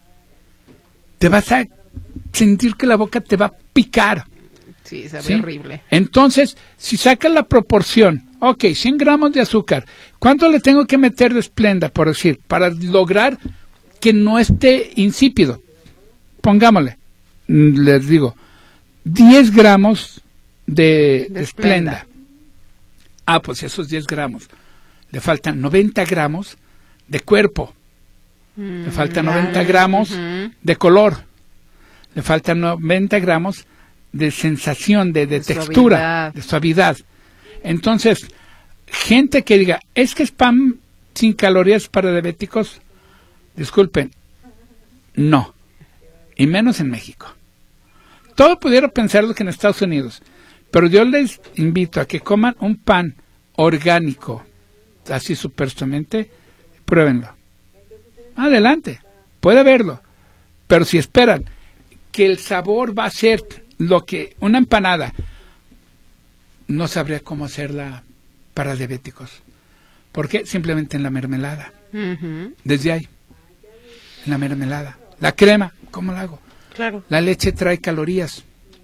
Speaker 4: Te vas a sentir que la boca te va a picar.
Speaker 2: Sí, sabe
Speaker 4: ¿sí?
Speaker 2: horrible.
Speaker 4: Entonces, si sacas la proporción, ok, cien gramos de azúcar, ¿cuánto le tengo que meter de Esplenda, por decir, para lograr que no esté insípido? Pongámosle, mm, les digo, diez gramos de,
Speaker 2: De
Speaker 4: de Esplenda.
Speaker 2: Esplenda.
Speaker 4: Ah, pues esos diez gramos, le faltan noventa gramos de cuerpo, le faltan noventa gramos
Speaker 2: Ujú.
Speaker 4: de color, le faltan noventa gramos de sensación, de, de
Speaker 2: De
Speaker 4: textura,
Speaker 2: suavidad.
Speaker 4: de suavidad. Entonces, gente que diga, es que es pan sin calorías para diabéticos, disculpen, no, y menos en México. Todo pudiera pensarlo que en Estados Unidos, pero yo les invito a que coman un pan orgánico, así supuestamente, pruébenlo. Adelante, puede verlo, pero si esperan que el sabor va a ser lo que una empanada, no sabría cómo hacerla para diabéticos. ¿Por qué? Simplemente en la mermelada.
Speaker 2: Ujú.
Speaker 4: Desde ahí, en la mermelada. La crema, ¿cómo la hago?
Speaker 3: Claro.
Speaker 4: La leche trae calorías.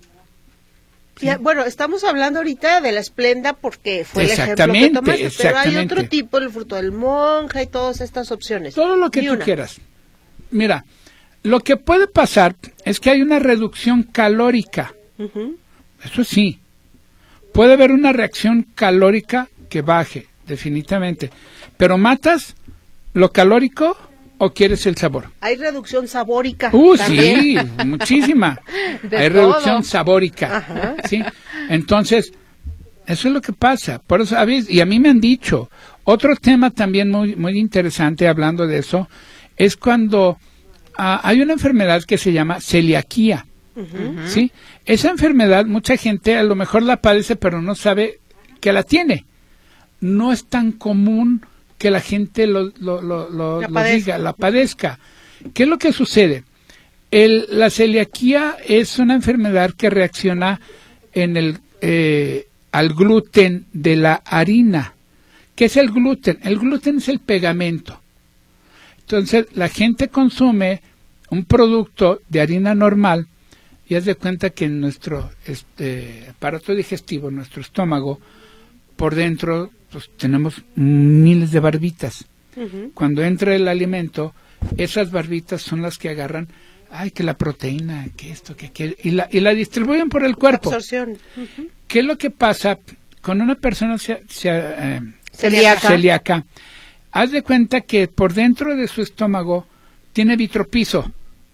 Speaker 3: Y, bueno, estamos hablando ahorita de la Esplenda porque fue el ejemplo que
Speaker 4: Exactamente,
Speaker 3: tomaste, pero hay
Speaker 4: exactamente.
Speaker 3: otro tipo, el fruto del monja y todas estas opciones.
Speaker 4: Todo lo que
Speaker 3: Ni
Speaker 4: tú
Speaker 3: una.
Speaker 4: quieras. Mira, lo que puede pasar es que hay una reducción calórica.
Speaker 3: Ujú.
Speaker 4: Eso sí. Puede haber una reacción calórica que baje, definitivamente. Pero ¿matas lo calórico o quieres el sabor?
Speaker 3: Hay reducción sabórica.
Speaker 4: Uh,
Speaker 3: también.
Speaker 4: sí, muchísima.
Speaker 2: De
Speaker 4: Hay
Speaker 2: todo.
Speaker 4: reducción sabórica.
Speaker 3: Ajá.
Speaker 4: ¿Sí? Entonces, eso es lo que pasa. Por eso, ¿sabes? Y a mí me han dicho, otro tema también muy, muy interesante hablando de eso, es cuando ah, hay una enfermedad que se llama celiaquía.
Speaker 3: Ujú.
Speaker 4: ¿Sí? Esa enfermedad mucha gente a lo mejor la padece pero no sabe que la tiene. No es tan común que la gente lo, lo, lo, lo-
Speaker 3: La
Speaker 4: lo
Speaker 3: padezca.
Speaker 4: diga, la padezca. ¿Qué es lo que sucede? El, la celiaquía es una enfermedad que reacciona en el, eh, al gluten de la harina. ¿Qué es el gluten? El gluten es el pegamento. Entonces la gente consume un producto de harina normal y haz de cuenta que en nuestro este, aparato digestivo, nuestro estómago, por dentro pues, tenemos miles de barbitas.
Speaker 3: Ujú.
Speaker 4: Cuando entra el alimento, esas barbitas son las que agarran, ay, que la proteína, que esto, que aquello, y la, y la distribuyen por el cuerpo.
Speaker 3: Absorción. Ujú.
Speaker 4: ¿Qué es lo que pasa con una persona ce- ce- eh,
Speaker 2: Celíaca.
Speaker 4: celíaca? Haz de cuenta que por dentro de su estómago tiene vitropiso.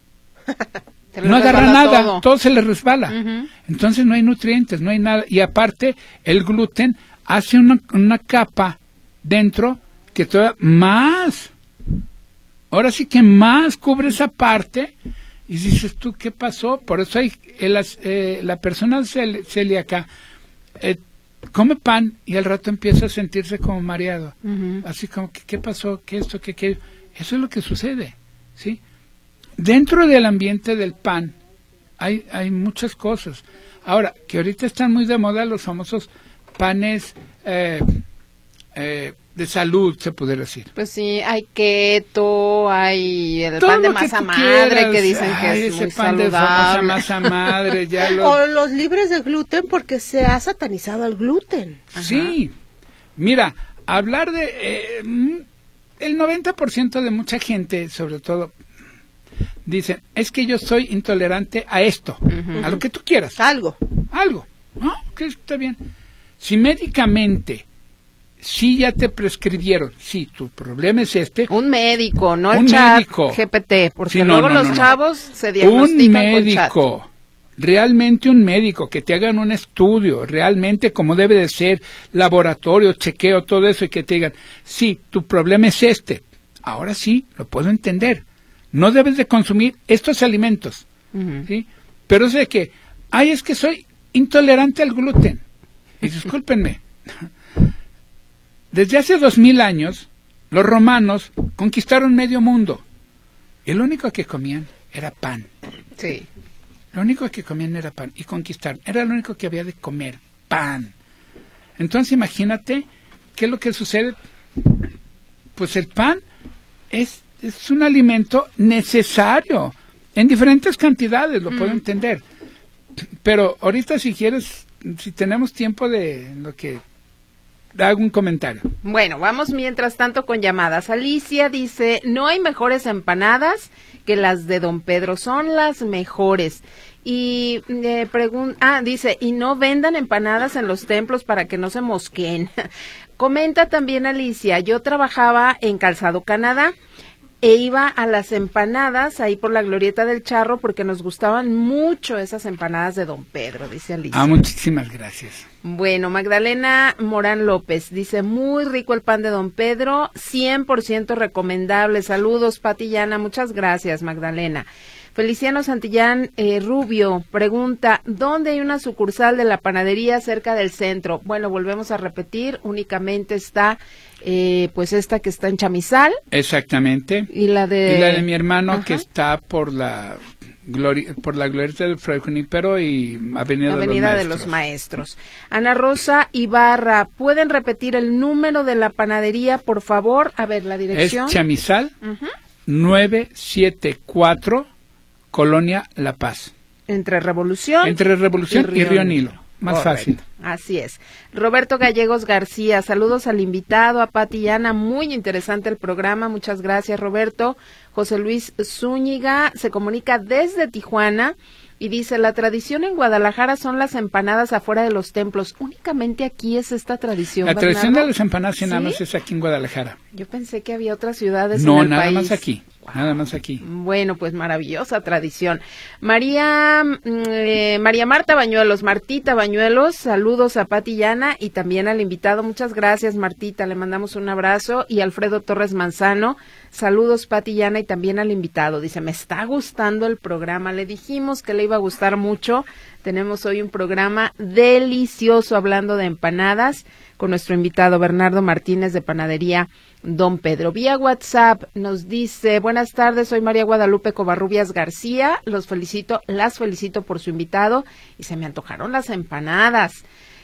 Speaker 2: Se le
Speaker 4: No agarra
Speaker 2: resbala
Speaker 4: nada,
Speaker 2: todo.
Speaker 4: todo. se le resbala.
Speaker 2: Ujú.
Speaker 4: Entonces no hay nutrientes, no hay nada. Y aparte, el gluten hace una, una capa dentro que todavía más, ahora sí que más cubre esa parte. Y dices tú, ¿qué pasó? Por eso hay el, eh, la persona cel- celíaca eh, come pan y al rato empieza a sentirse como mareado.
Speaker 2: Ujú.
Speaker 4: Así como, que, ¿qué pasó? ¿Qué esto? ¿Qué aquello? Eso es lo que sucede. ¿sí? Dentro del ambiente del pan hay, hay muchas cosas. Ahora, que ahorita están muy de moda los famosos panes eh, eh, de salud, se podría decir.
Speaker 2: Pues sí, hay keto, hay el
Speaker 4: Todo
Speaker 2: pan de
Speaker 4: lo que
Speaker 2: masa
Speaker 4: tú
Speaker 2: madre
Speaker 4: quieras.
Speaker 2: que dicen
Speaker 4: Ay,
Speaker 2: que es
Speaker 4: ese
Speaker 2: muy
Speaker 4: pan de famosa
Speaker 2: saludable.
Speaker 4: masa madre, ya lo...
Speaker 3: O los libres de gluten porque se ha satanizado el gluten.
Speaker 4: Sí, mira, hablar de... Eh, mm, el noventa por ciento de mucha gente, sobre todo, dicen, es que yo soy intolerante a esto,
Speaker 2: Uh-huh.
Speaker 4: a lo que tú quieras,
Speaker 3: Algo.
Speaker 4: algo, ¿no? Que está bien. Si médicamente, sí ya te prescribieron, sí, tu problema es este,
Speaker 2: Un médico, no el
Speaker 4: Un
Speaker 2: chat
Speaker 4: médico.
Speaker 2: G P T, porque
Speaker 4: Sí, no,
Speaker 2: luego
Speaker 4: no,
Speaker 2: los
Speaker 4: no, no.
Speaker 2: chavos se
Speaker 4: un
Speaker 2: diagnostican con chat.
Speaker 4: médico, realmente un médico, que te hagan un estudio, realmente como debe de ser, laboratorio, chequeo, todo eso, y que te digan, sí, tu problema es este, ahora sí, lo puedo entender, no debes de consumir estos alimentos,
Speaker 2: Ujú.
Speaker 4: ¿sí? Pero es de que, ay, es que soy intolerante al gluten, y discúlpenme, desde hace dos mil años, los romanos conquistaron medio mundo, y lo único que comían era pan.
Speaker 2: Sí.
Speaker 4: Lo único que comían era pan y conquistaron. Era lo único que había de comer, pan. Entonces imagínate qué es lo que sucede. Pues el pan es, es un alimento necesario en diferentes cantidades, lo mm. puedo entender. Pero ahorita si quieres, si tenemos tiempo de lo que... hago un comentario.
Speaker 2: Bueno, vamos mientras tanto con llamadas. Alicia dice, no hay mejores empanadas que las de Don Pedro, son las mejores. Y eh, pregunta, ah, dice, y no vendan empanadas en los templos para que no se mosqueen. Comenta también Alicia, yo trabajaba en Calzado Canadá e iba a las empanadas ahí por la Glorieta del Charro porque nos gustaban mucho esas empanadas de Don Pedro, dice Alicia.
Speaker 4: Ah, muchísimas gracias.
Speaker 2: Bueno, Magdalena Morán López dice, muy rico el pan de Don Pedro, cien por ciento recomendable. Saludos, Pati y Ana, muchas gracias, Magdalena. Feliciano Santillán eh, Rubio pregunta, ¿dónde hay una sucursal de la panadería cerca del centro? Bueno, volvemos a repetir, únicamente está, eh, pues esta que está en Chamizal.
Speaker 4: Exactamente.
Speaker 2: Y la de...
Speaker 4: Y la de mi hermano,
Speaker 2: Ajá.
Speaker 4: que está por la... Gloria, por la Glorieta del Fray Junípero y Avenida,
Speaker 2: Avenida
Speaker 4: de,
Speaker 2: de
Speaker 4: los
Speaker 2: los Maestros. Ana Rosa Ibarra, ¿pueden repetir el número de la panadería, por favor? A ver, la dirección.
Speaker 4: Es Chamizal,
Speaker 2: uh-huh.
Speaker 4: novecientos setenta y cuatro, Colonia La Paz.
Speaker 2: Entre Revolución.
Speaker 4: Entre Revolución y Río, y Río Nilo. Nilo. Más
Speaker 2: Correcto.
Speaker 4: fácil.
Speaker 2: Así es. Roberto Gallegos García, saludos al invitado, a Pati y Ana, muy interesante el programa, muchas gracias Roberto. José Luis Zúñiga se comunica desde Tijuana y dice, la tradición en Guadalajara son las empanadas afuera de los templos, únicamente aquí es esta tradición.
Speaker 4: La
Speaker 2: Bernardo.
Speaker 4: tradición de las empanadas y nada
Speaker 2: ¿Sí?
Speaker 4: más es aquí en Guadalajara.
Speaker 2: Yo pensé que había otras ciudades
Speaker 4: no,
Speaker 2: en el
Speaker 4: nada
Speaker 2: país.
Speaker 4: más aquí. Nada más aquí.
Speaker 2: Bueno, pues maravillosa tradición. María eh, María Marta Bañuelos, Martita Bañuelos, saludos a Pati y Ana y también al invitado. Muchas gracias, Martita, le mandamos un abrazo. Y Alfredo Torres Manzano, saludos Pati y Ana y también al invitado. Dice, me está gustando el programa, le dijimos que le iba a gustar mucho. Tenemos hoy un programa delicioso hablando de empanadas con nuestro invitado Bernardo Martínez de Panadería Don Pedro. Vía WhatsApp nos dice, buenas tardes, soy María Guadalupe Covarrubias García, los felicito, las felicito por su invitado y se me antojaron las empanadas.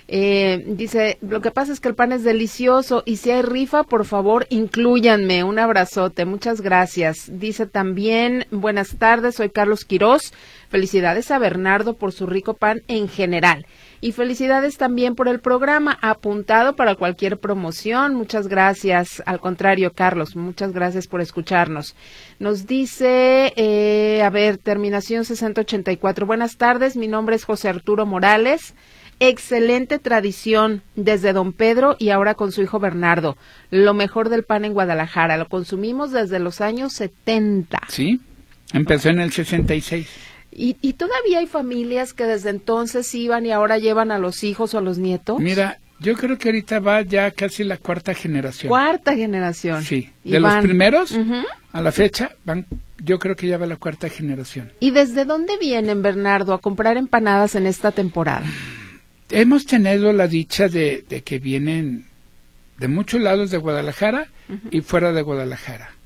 Speaker 2: Eh, dice, lo que pasa es que el pan es delicioso y si hay rifa, por favor, inclúyanme. Un abrazote, muchas gracias. Dice también, buenas tardes, soy Carlos Quirós. Felicidades a Bernardo por su rico pan en general. Y felicidades también por el programa, apuntado para cualquier promoción. Muchas gracias. Al contrario, Carlos, muchas gracias por escucharnos. Nos dice, eh, a ver, terminación sesenta ochenta y cuatro. Buenas tardes, mi nombre es José Arturo Morales. Excelente tradición desde Don Pedro y ahora con su hijo Bernardo. Lo mejor del pan en Guadalajara. Lo consumimos desde los años setenta.
Speaker 4: Sí, empezó en el sesenta y seis.
Speaker 2: ¿Y, y todavía hay familias que desde entonces iban y ahora llevan a los hijos o a los nietos?
Speaker 4: Mira, yo creo que ahorita va ya casi la cuarta generación.
Speaker 2: Cuarta generación.
Speaker 4: Sí,
Speaker 2: y
Speaker 4: de
Speaker 2: van.
Speaker 4: los primeros
Speaker 2: Uh-huh.
Speaker 4: a la fecha, van, yo creo que ya va la cuarta generación.
Speaker 2: ¿Y desde dónde vienen, Bernardo, a comprar empanadas en esta temporada?
Speaker 4: Hemos tenido la dicha de, de que vienen de muchos lados de Guadalajara uh-huh. y fuera de Guadalajara.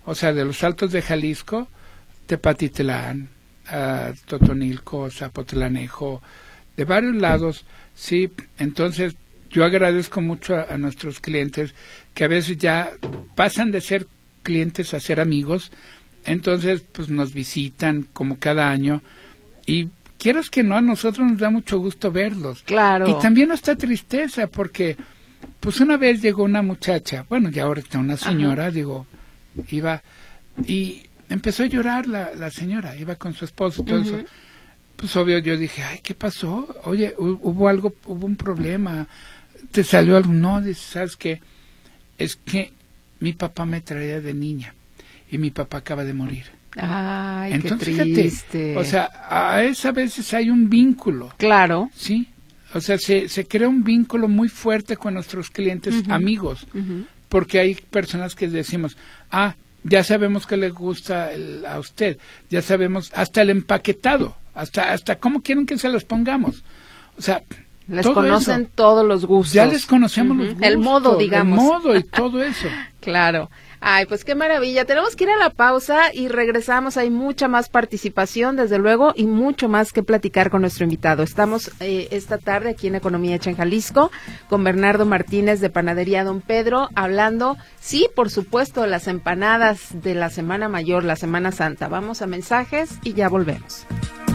Speaker 4: o sea, de los Altos de Jalisco, Tepatitlán, uh, Totonilco, Zapotlanejo, de varios lados, sí. Entonces, yo agradezco mucho a, a nuestros clientes que a veces ya pasan de ser clientes a ser amigos, entonces pues nos visitan como cada año y quieras que no, a nosotros nos da mucho gusto verlos.
Speaker 2: Claro.
Speaker 4: Y también nos da tristeza porque pues una vez llegó una muchacha, bueno, ya ahora está una señora, Ajá. digo, iba y empezó a llorar la, la señora, iba con su esposo, todo uh-huh. eso. Pues obvio yo dije, ay, ¿qué pasó? Oye, hubo algo, hubo un problema, ¿te salió algo? No, dice, ¿sabes qué? Es que mi papá me traía de niña y mi papá acaba de morir.
Speaker 2: Ay,
Speaker 4: entonces,
Speaker 2: qué triste.
Speaker 4: Fíjate, o sea, a esas veces hay un vínculo.
Speaker 2: Claro.
Speaker 4: Sí, o sea, se, se crea un vínculo muy fuerte con nuestros clientes uh-huh. amigos, uh-huh. porque hay personas que decimos, ah, ya sabemos que le gusta el, a usted, ya sabemos hasta el empaquetado, hasta hasta cómo quieren que se los pongamos. O sea,
Speaker 2: les conocen eso. Todos los gustos.
Speaker 4: Ya les conocemos uh-huh. los gustos.
Speaker 2: El modo, digamos.
Speaker 4: El modo y todo eso.
Speaker 2: Claro. Ay, pues qué maravilla. Tenemos que ir a la pausa y regresamos. Hay mucha más participación, desde luego, y mucho más que platicar con nuestro invitado. Estamos eh, esta tarde aquí en Economía Hecha en Jalisco con Bernardo Martínez de Panadería Don Pedro, hablando, sí, por supuesto, de las empanadas de la Semana Mayor, la Semana Santa. Vamos a mensajes y ya volvemos.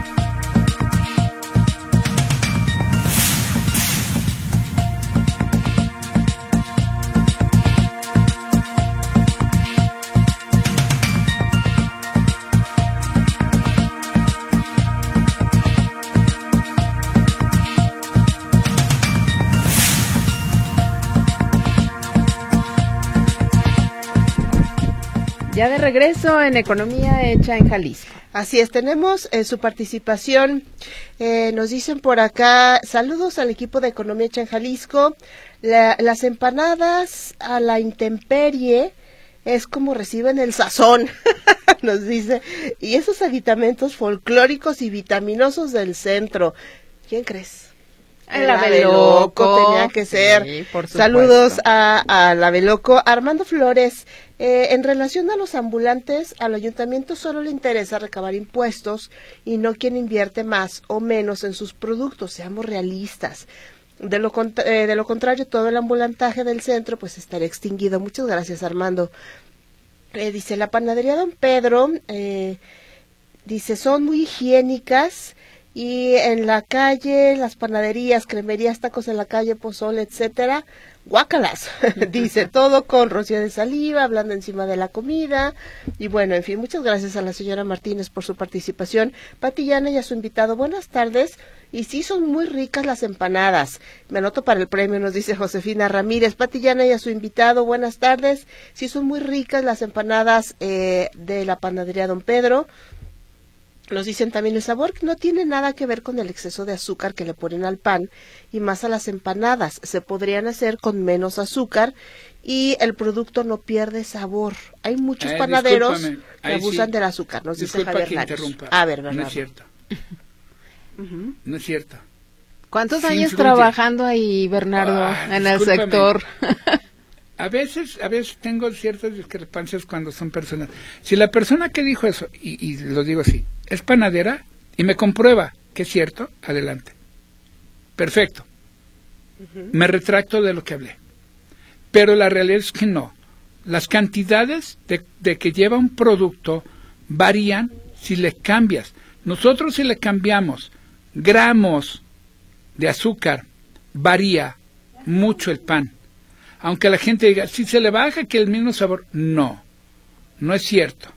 Speaker 2: Ya de regreso en Economía Hecha en Jalisco.
Speaker 3: Así es, tenemos eh, su participación. Eh, nos dicen por acá, saludos al equipo de Economía Hecha en Jalisco. La, las empanadas a la intemperie es como reciben el sazón, nos dice. Y esos aditamentos folclóricos y vitaminosos del centro. ¿Quién crees?
Speaker 2: El Ave Loco.
Speaker 3: Tenía que ser.
Speaker 2: Sí, por supuesto.
Speaker 3: Saludos a, a la Ave Loco. Armando Flores, eh, en relación a los ambulantes, al ayuntamiento solo le interesa recabar impuestos y no quien invierte más o menos en sus productos. Seamos realistas. De lo, eh, de lo contrario, todo el ambulantaje del centro pues estaría extinguido. Muchas gracias, Armando. Eh, dice, la panadería Don Pedro, eh, dice, son muy higiénicas. Y en la calle, las panaderías, cremerías, tacos en la calle, pozole, etcétera, guácalas, dice, todo con rocío de saliva, hablando encima de la comida. Y bueno, en fin, muchas gracias a la señora Martínez por su participación. Pati Llana y a su invitado, buenas tardes. Y sí, son muy ricas las empanadas. Me anoto para el premio, nos dice Josefina Ramírez. Pati Llana y a su invitado, buenas tardes. Sí, son muy ricas las empanadas eh, de la panadería Don Pedro. Nos dicen también el sabor no tiene nada que ver con el exceso de azúcar que le ponen al pan y más a las empanadas. Se podrían hacer con menos azúcar y el producto no pierde sabor. Hay muchos eh, panaderos que abusan sí. del azúcar, nos
Speaker 4: Disculpa
Speaker 3: dice Javier
Speaker 4: que interrumpa.
Speaker 3: A ver, Bernardo.
Speaker 4: No es cierto. uh-huh. No es cierto.
Speaker 2: ¿Cuántos
Speaker 4: sí
Speaker 2: años
Speaker 4: influye.
Speaker 2: trabajando ahí, Bernardo, ah, en el sector?
Speaker 4: A veces, a veces tengo ciertas discrepancias cuando son personas. Si la persona que dijo eso, y, y lo digo así, es panadera y me comprueba que es cierto, adelante. Perfecto. Uh-huh. Me retracto de lo que hablé. Pero la realidad es que no. Las cantidades de, de que lleva un producto varían si le cambias. Nosotros si le cambiamos gramos de azúcar, varía mucho el pan. Aunque la gente diga, si se le baja que el mismo sabor, no, no es cierto.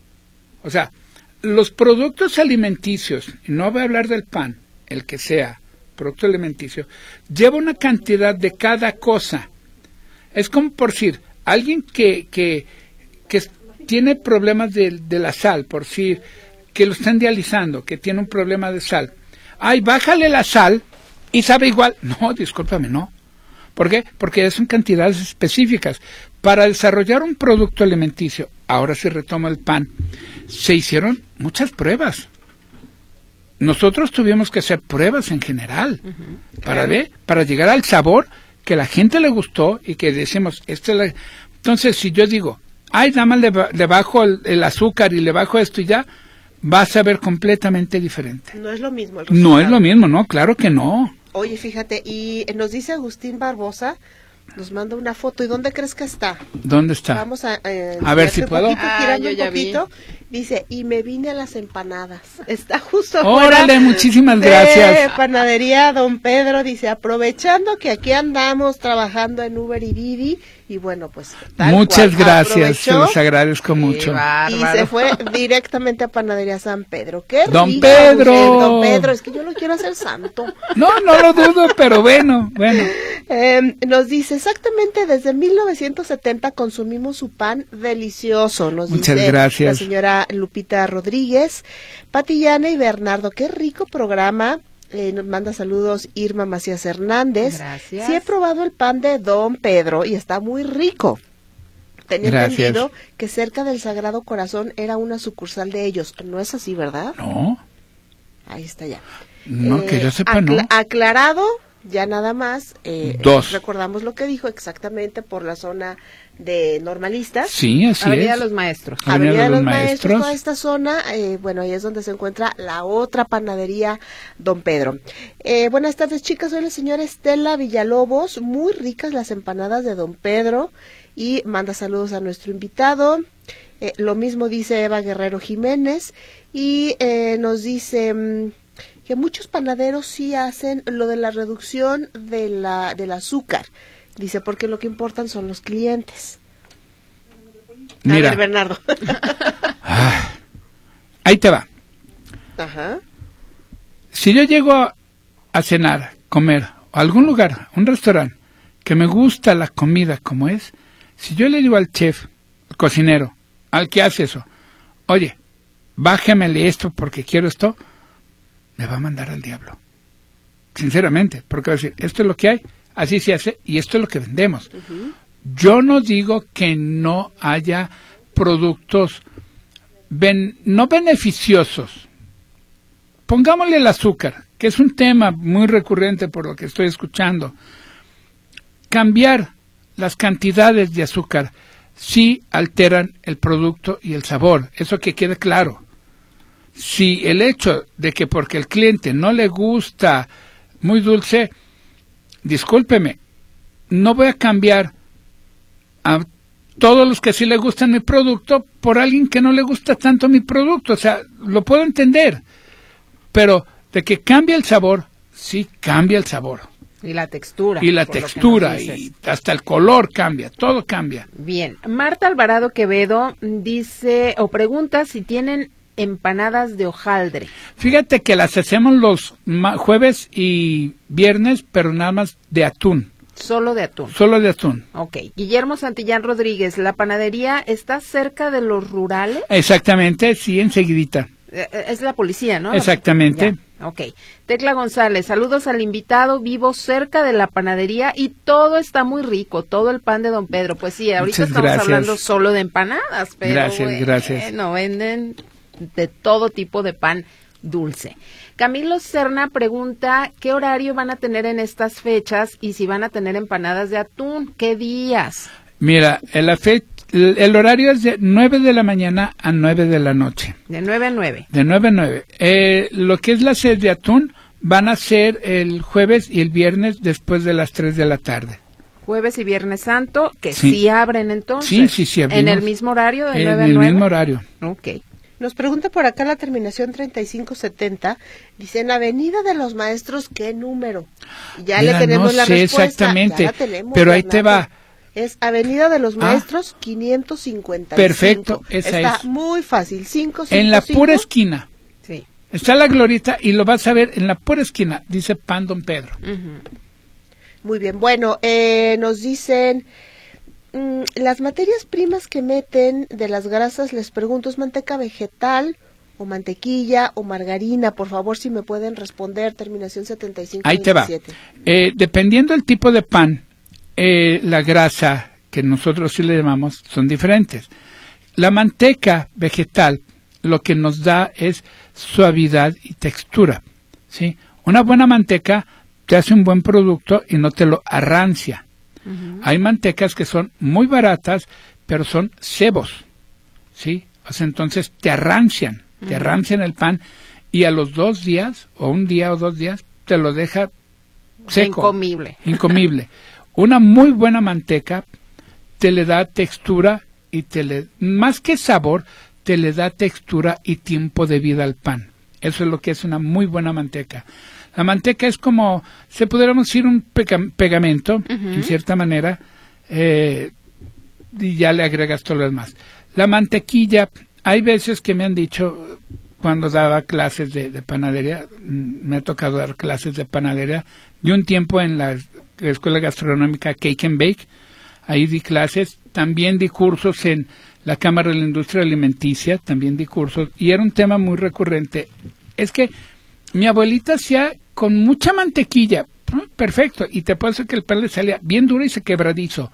Speaker 4: O sea, los productos alimenticios, y no voy a hablar del pan, el que sea, producto alimenticio, lleva una cantidad de cada cosa. Es como por decir, alguien que, que, que tiene problemas de, de la sal, por decir, que lo están dializando, que tiene un problema de sal. Ay, bájale la sal y sabe igual. No, discúlpame, no. ¿Por qué? Porque son cantidades específicas. Para desarrollar un producto alimenticio, ahora sí retomo el pan, se hicieron muchas pruebas. Nosotros tuvimos que hacer pruebas en general, uh-huh. para ver, para llegar al sabor que la gente le gustó y que decimos, este es la... Entonces, si yo digo, ay, nada más le, le bajo el, el azúcar y le bajo esto y ya, vas a ver completamente diferente.
Speaker 3: No es lo mismo el resultado.
Speaker 4: No es lo mismo, no, claro que no.
Speaker 3: Oye, fíjate, y nos dice Agustín Barbosa, nos manda una foto. ¿Y dónde crees que está?
Speaker 4: ¿Dónde está?
Speaker 3: Vamos a, eh,
Speaker 4: a ver si
Speaker 3: un
Speaker 4: puedo.
Speaker 3: Poquito,
Speaker 2: Ah,
Speaker 3: girando
Speaker 2: yo
Speaker 3: un
Speaker 2: ya
Speaker 3: poquito. Dice, y me vine a las empanadas. Está justo
Speaker 4: Órale, muchísimas
Speaker 3: de
Speaker 4: gracias.
Speaker 3: Panadería Don Pedro. Dice, aprovechando que aquí andamos trabajando en Uber y Didi. Y bueno, pues tal
Speaker 4: Muchas
Speaker 3: cual,
Speaker 4: gracias, se
Speaker 3: aprovechó
Speaker 4: los agradezco
Speaker 2: Qué
Speaker 4: mucho.
Speaker 3: y
Speaker 2: bárbaro.
Speaker 3: se fue directamente a Panadería San Pedro. ¡Qué
Speaker 4: Don
Speaker 3: rico,
Speaker 4: Pedro!
Speaker 3: mujer! Don Pedro, es que yo lo quiero hacer santo.
Speaker 4: No, no lo dudo, pero bueno, bueno.
Speaker 3: Eh, nos dice, exactamente desde mil novecientos setenta consumimos su pan delicioso, nos
Speaker 4: Muchas
Speaker 3: dice
Speaker 4: gracias.
Speaker 3: la señora Lupita Rodríguez, Patillana y Bernardo. Qué rico programa. Eh, nos manda saludos Irma Macías Hernández.
Speaker 2: Gracias.
Speaker 3: Sí he probado el pan de Don Pedro y está muy rico. Tenía
Speaker 4: Gracias.
Speaker 3: entendido que cerca del Sagrado Corazón era una sucursal de ellos. No es así, ¿verdad?
Speaker 4: No,
Speaker 3: Ahí está ya.
Speaker 4: no,
Speaker 3: Eh,
Speaker 4: que yo sepa, no.
Speaker 3: acla- Aclarado, ya nada más. Eh,
Speaker 4: Dos.
Speaker 3: Recordamos lo que dijo exactamente por la zona de normalistas.
Speaker 4: Sí, así
Speaker 2: Avenida
Speaker 4: es.
Speaker 2: Los Maestros.
Speaker 4: Avenida
Speaker 3: Avenida de
Speaker 4: de
Speaker 3: los
Speaker 4: los
Speaker 3: Maestros,
Speaker 4: Maestros.
Speaker 3: toda esta zona, eh, bueno, ahí es donde se encuentra la otra panadería Don Pedro. Eh, buenas tardes, chicas, soy la señora Estela Villalobos, muy ricas las empanadas de Don Pedro, y manda saludos a nuestro invitado. Eh, lo mismo dice Eva Guerrero Jiménez, y eh, nos dice mm, que muchos panaderos sí hacen lo de la reducción de la, del azúcar, dice, porque lo que importan son los clientes. A
Speaker 4: Mira,
Speaker 3: ver, Bernardo.
Speaker 4: ah, ahí te va.
Speaker 3: Ajá.
Speaker 4: Si yo llego a, a cenar, comer, a algún lugar, un restaurante, que me gusta la comida como es, si yo le digo al chef, al cocinero, al que hace eso, oye, bájamele esto porque quiero esto, me va a mandar al diablo. Sinceramente, porque va a decir, esto es lo que hay, así se hace y esto es lo que vendemos. Uh-huh. Yo no digo que no haya productos ben, no beneficiosos. Pongámosle el azúcar, que es un tema muy recurrente por lo que estoy escuchando. Cambiar las cantidades de azúcar sí alteran el producto y el sabor, eso que quede claro. Si el hecho de que porque el cliente no le gusta muy dulce, discúlpeme, no voy a cambiar a todos los que sí le gustan mi producto por alguien que no le gusta tanto mi producto. O sea, lo puedo entender, pero de que cambia el sabor, sí cambia el sabor.
Speaker 2: Y la textura.
Speaker 4: Y la textura, y hasta el color cambia, todo cambia.
Speaker 2: Bien, Marta Alvarado Quevedo dice o pregunta si tienen empanadas de hojaldre.
Speaker 4: Fíjate que las hacemos los jueves y viernes, pero nada más de atún.
Speaker 2: Solo de atún.
Speaker 4: Solo de atún.
Speaker 2: Ok. Guillermo Santillán Rodríguez, ¿la panadería está cerca de los rurales?
Speaker 4: Exactamente, sí, enseguidita.
Speaker 2: Es la policía, ¿no?
Speaker 4: Exactamente.
Speaker 2: Ya, ok. Tecla González, saludos al invitado, vivo cerca de la panadería y todo está muy rico, todo el pan de Don Pedro. Pues sí, ahorita
Speaker 4: Muchas
Speaker 2: estamos
Speaker 4: gracias.
Speaker 2: hablando solo de empanadas, pero
Speaker 4: gracias,
Speaker 2: bueno,
Speaker 4: gracias.
Speaker 2: venden de todo tipo de pan dulce. Camilo Serna pregunta qué horario van a tener en estas fechas y si van a tener empanadas de atún, ¿qué días?
Speaker 4: Mira, el, fe el, el horario es de nueve de la mañana a nueve de la noche.
Speaker 2: De nueve a nueve.
Speaker 4: De nueve a nueve. Eh, lo que es la sed de atún van a ser el jueves y el viernes después de las tres de la tarde.
Speaker 2: Jueves y Viernes Santo, que sí,
Speaker 4: sí
Speaker 2: abren entonces.
Speaker 4: Sí, sí, sí abrimos.
Speaker 2: ¿En el mismo horario de
Speaker 4: en
Speaker 2: nueve a
Speaker 4: nueve? En
Speaker 2: nueve?
Speaker 4: el mismo horario.
Speaker 2: Ok.
Speaker 3: Nos pregunta por acá la terminación treinta y cinco setenta, dice, en Avenida de los Maestros, ¿qué número? Ya
Speaker 4: Mira,
Speaker 3: le tenemos
Speaker 4: no
Speaker 3: la
Speaker 4: sé
Speaker 3: respuesta.
Speaker 4: exactamente,
Speaker 3: Ya la tenemos,
Speaker 4: pero ahí
Speaker 3: Bernardo.
Speaker 4: te va.
Speaker 3: Es Avenida de los Maestros, ah, quinientos cincuenta y cinco.
Speaker 4: Perfecto, esa
Speaker 3: Está
Speaker 4: es.
Speaker 3: muy fácil, cinco, cinco,
Speaker 4: En la
Speaker 3: cinco.
Speaker 4: pura esquina.
Speaker 2: Sí.
Speaker 4: Está la glorieta y lo vas a ver en la pura esquina, dice Pan Don Pedro.
Speaker 2: Uh-huh.
Speaker 3: Muy bien, bueno, eh, nos dicen... Las materias primas que meten de las grasas, les pregunto, ¿es manteca vegetal o mantequilla o margarina? Por favor, si me pueden responder, terminación setenta y cinco veintisiete.
Speaker 4: Ahí te va. Eh, dependiendo del tipo de pan, eh, la grasa, que nosotros sí le llamamos, son diferentes. La manteca vegetal lo que nos da es suavidad y textura, ¿sí? Una buena manteca te hace un buen producto y no te lo arrancia. Uh-huh. Hay mantecas que son muy baratas, pero son cebos, ¿sí? O sea, entonces te arrancian, te uh-huh. arrancian el pan y a los dos días, o un día o dos días, te lo deja seco.
Speaker 2: Incomible.
Speaker 4: Incomible. Una muy buena manteca te le da textura y te le, más que sabor, te le da textura y tiempo de vida al pan. Eso es lo que es una muy buena manteca. La manteca es como, se pudiéramos decir, un pega- pegamento, uh-huh. en cierta manera, eh, y ya le agregas todo lo demás. La mantequilla, hay veces que me han dicho, cuando daba clases de, de panadería, me ha tocado dar clases de panadería, de un tiempo en la Escuela Gastronómica Cake and Bake, ahí di clases, también di cursos en la Cámara de la Industria Alimenticia, también di cursos, y era un tema muy recurrente. Es que mi abuelita hacía con mucha mantequilla, perfecto, y te puedo decir que el pan le salía bien duro y se quebradizo.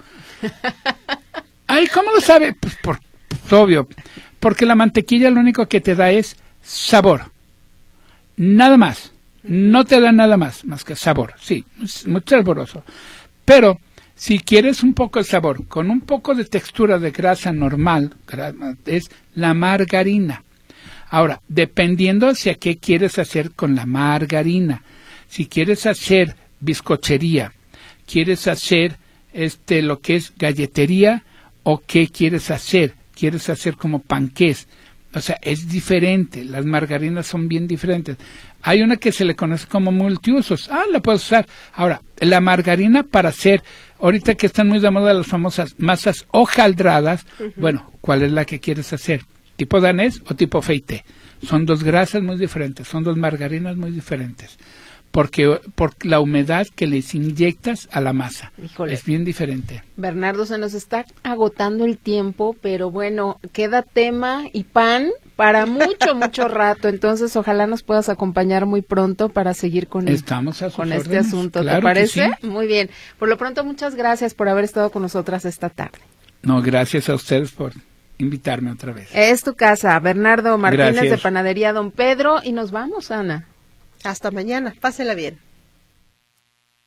Speaker 4: Ay, ¿cómo lo sabe? Pues, por, pues obvio, porque la mantequilla lo único que te da es sabor, nada más, no te da nada más, más que sabor, sí, es muy saboroso, pero si quieres un poco de sabor, con un poco de textura de grasa normal, es la margarina. Ahora, dependiendo hacia qué quieres hacer con la margarina, si quieres hacer bizcochería, quieres hacer este lo que es galletería, o qué quieres hacer, quieres hacer como panqués, o sea, es diferente, las margarinas son bien diferentes. Hay una que se le conoce como multiusos, ah, la puedes usar. Ahora, la margarina para hacer, ahorita que están muy de moda las famosas masas hojaldradas, uh-huh. bueno, ¿cuál es la que quieres hacer? ¿Tipo danés o tipo feité? Son dos grasas muy diferentes, son dos margarinas muy diferentes, porque por la humedad que les inyectas a la masa. Híjole. Es bien diferente.
Speaker 2: Bernardo, se nos está agotando el tiempo, pero bueno, queda tema y pan para mucho, mucho rato, entonces ojalá nos puedas acompañar muy pronto para seguir con, el,
Speaker 4: Estamos a sus
Speaker 2: con
Speaker 4: órdenes.
Speaker 2: Este asunto,
Speaker 4: Claro
Speaker 2: ¿te parece?
Speaker 4: Sí.
Speaker 2: Muy bien, por lo pronto muchas gracias por haber estado con nosotras esta tarde.
Speaker 4: No, gracias a ustedes por invitarme otra vez.
Speaker 2: Es tu casa, Bernardo Martínez,
Speaker 4: gracias.
Speaker 2: De Panadería Don Pedro, y nos vamos, Ana.
Speaker 3: Hasta mañana, pásela bien.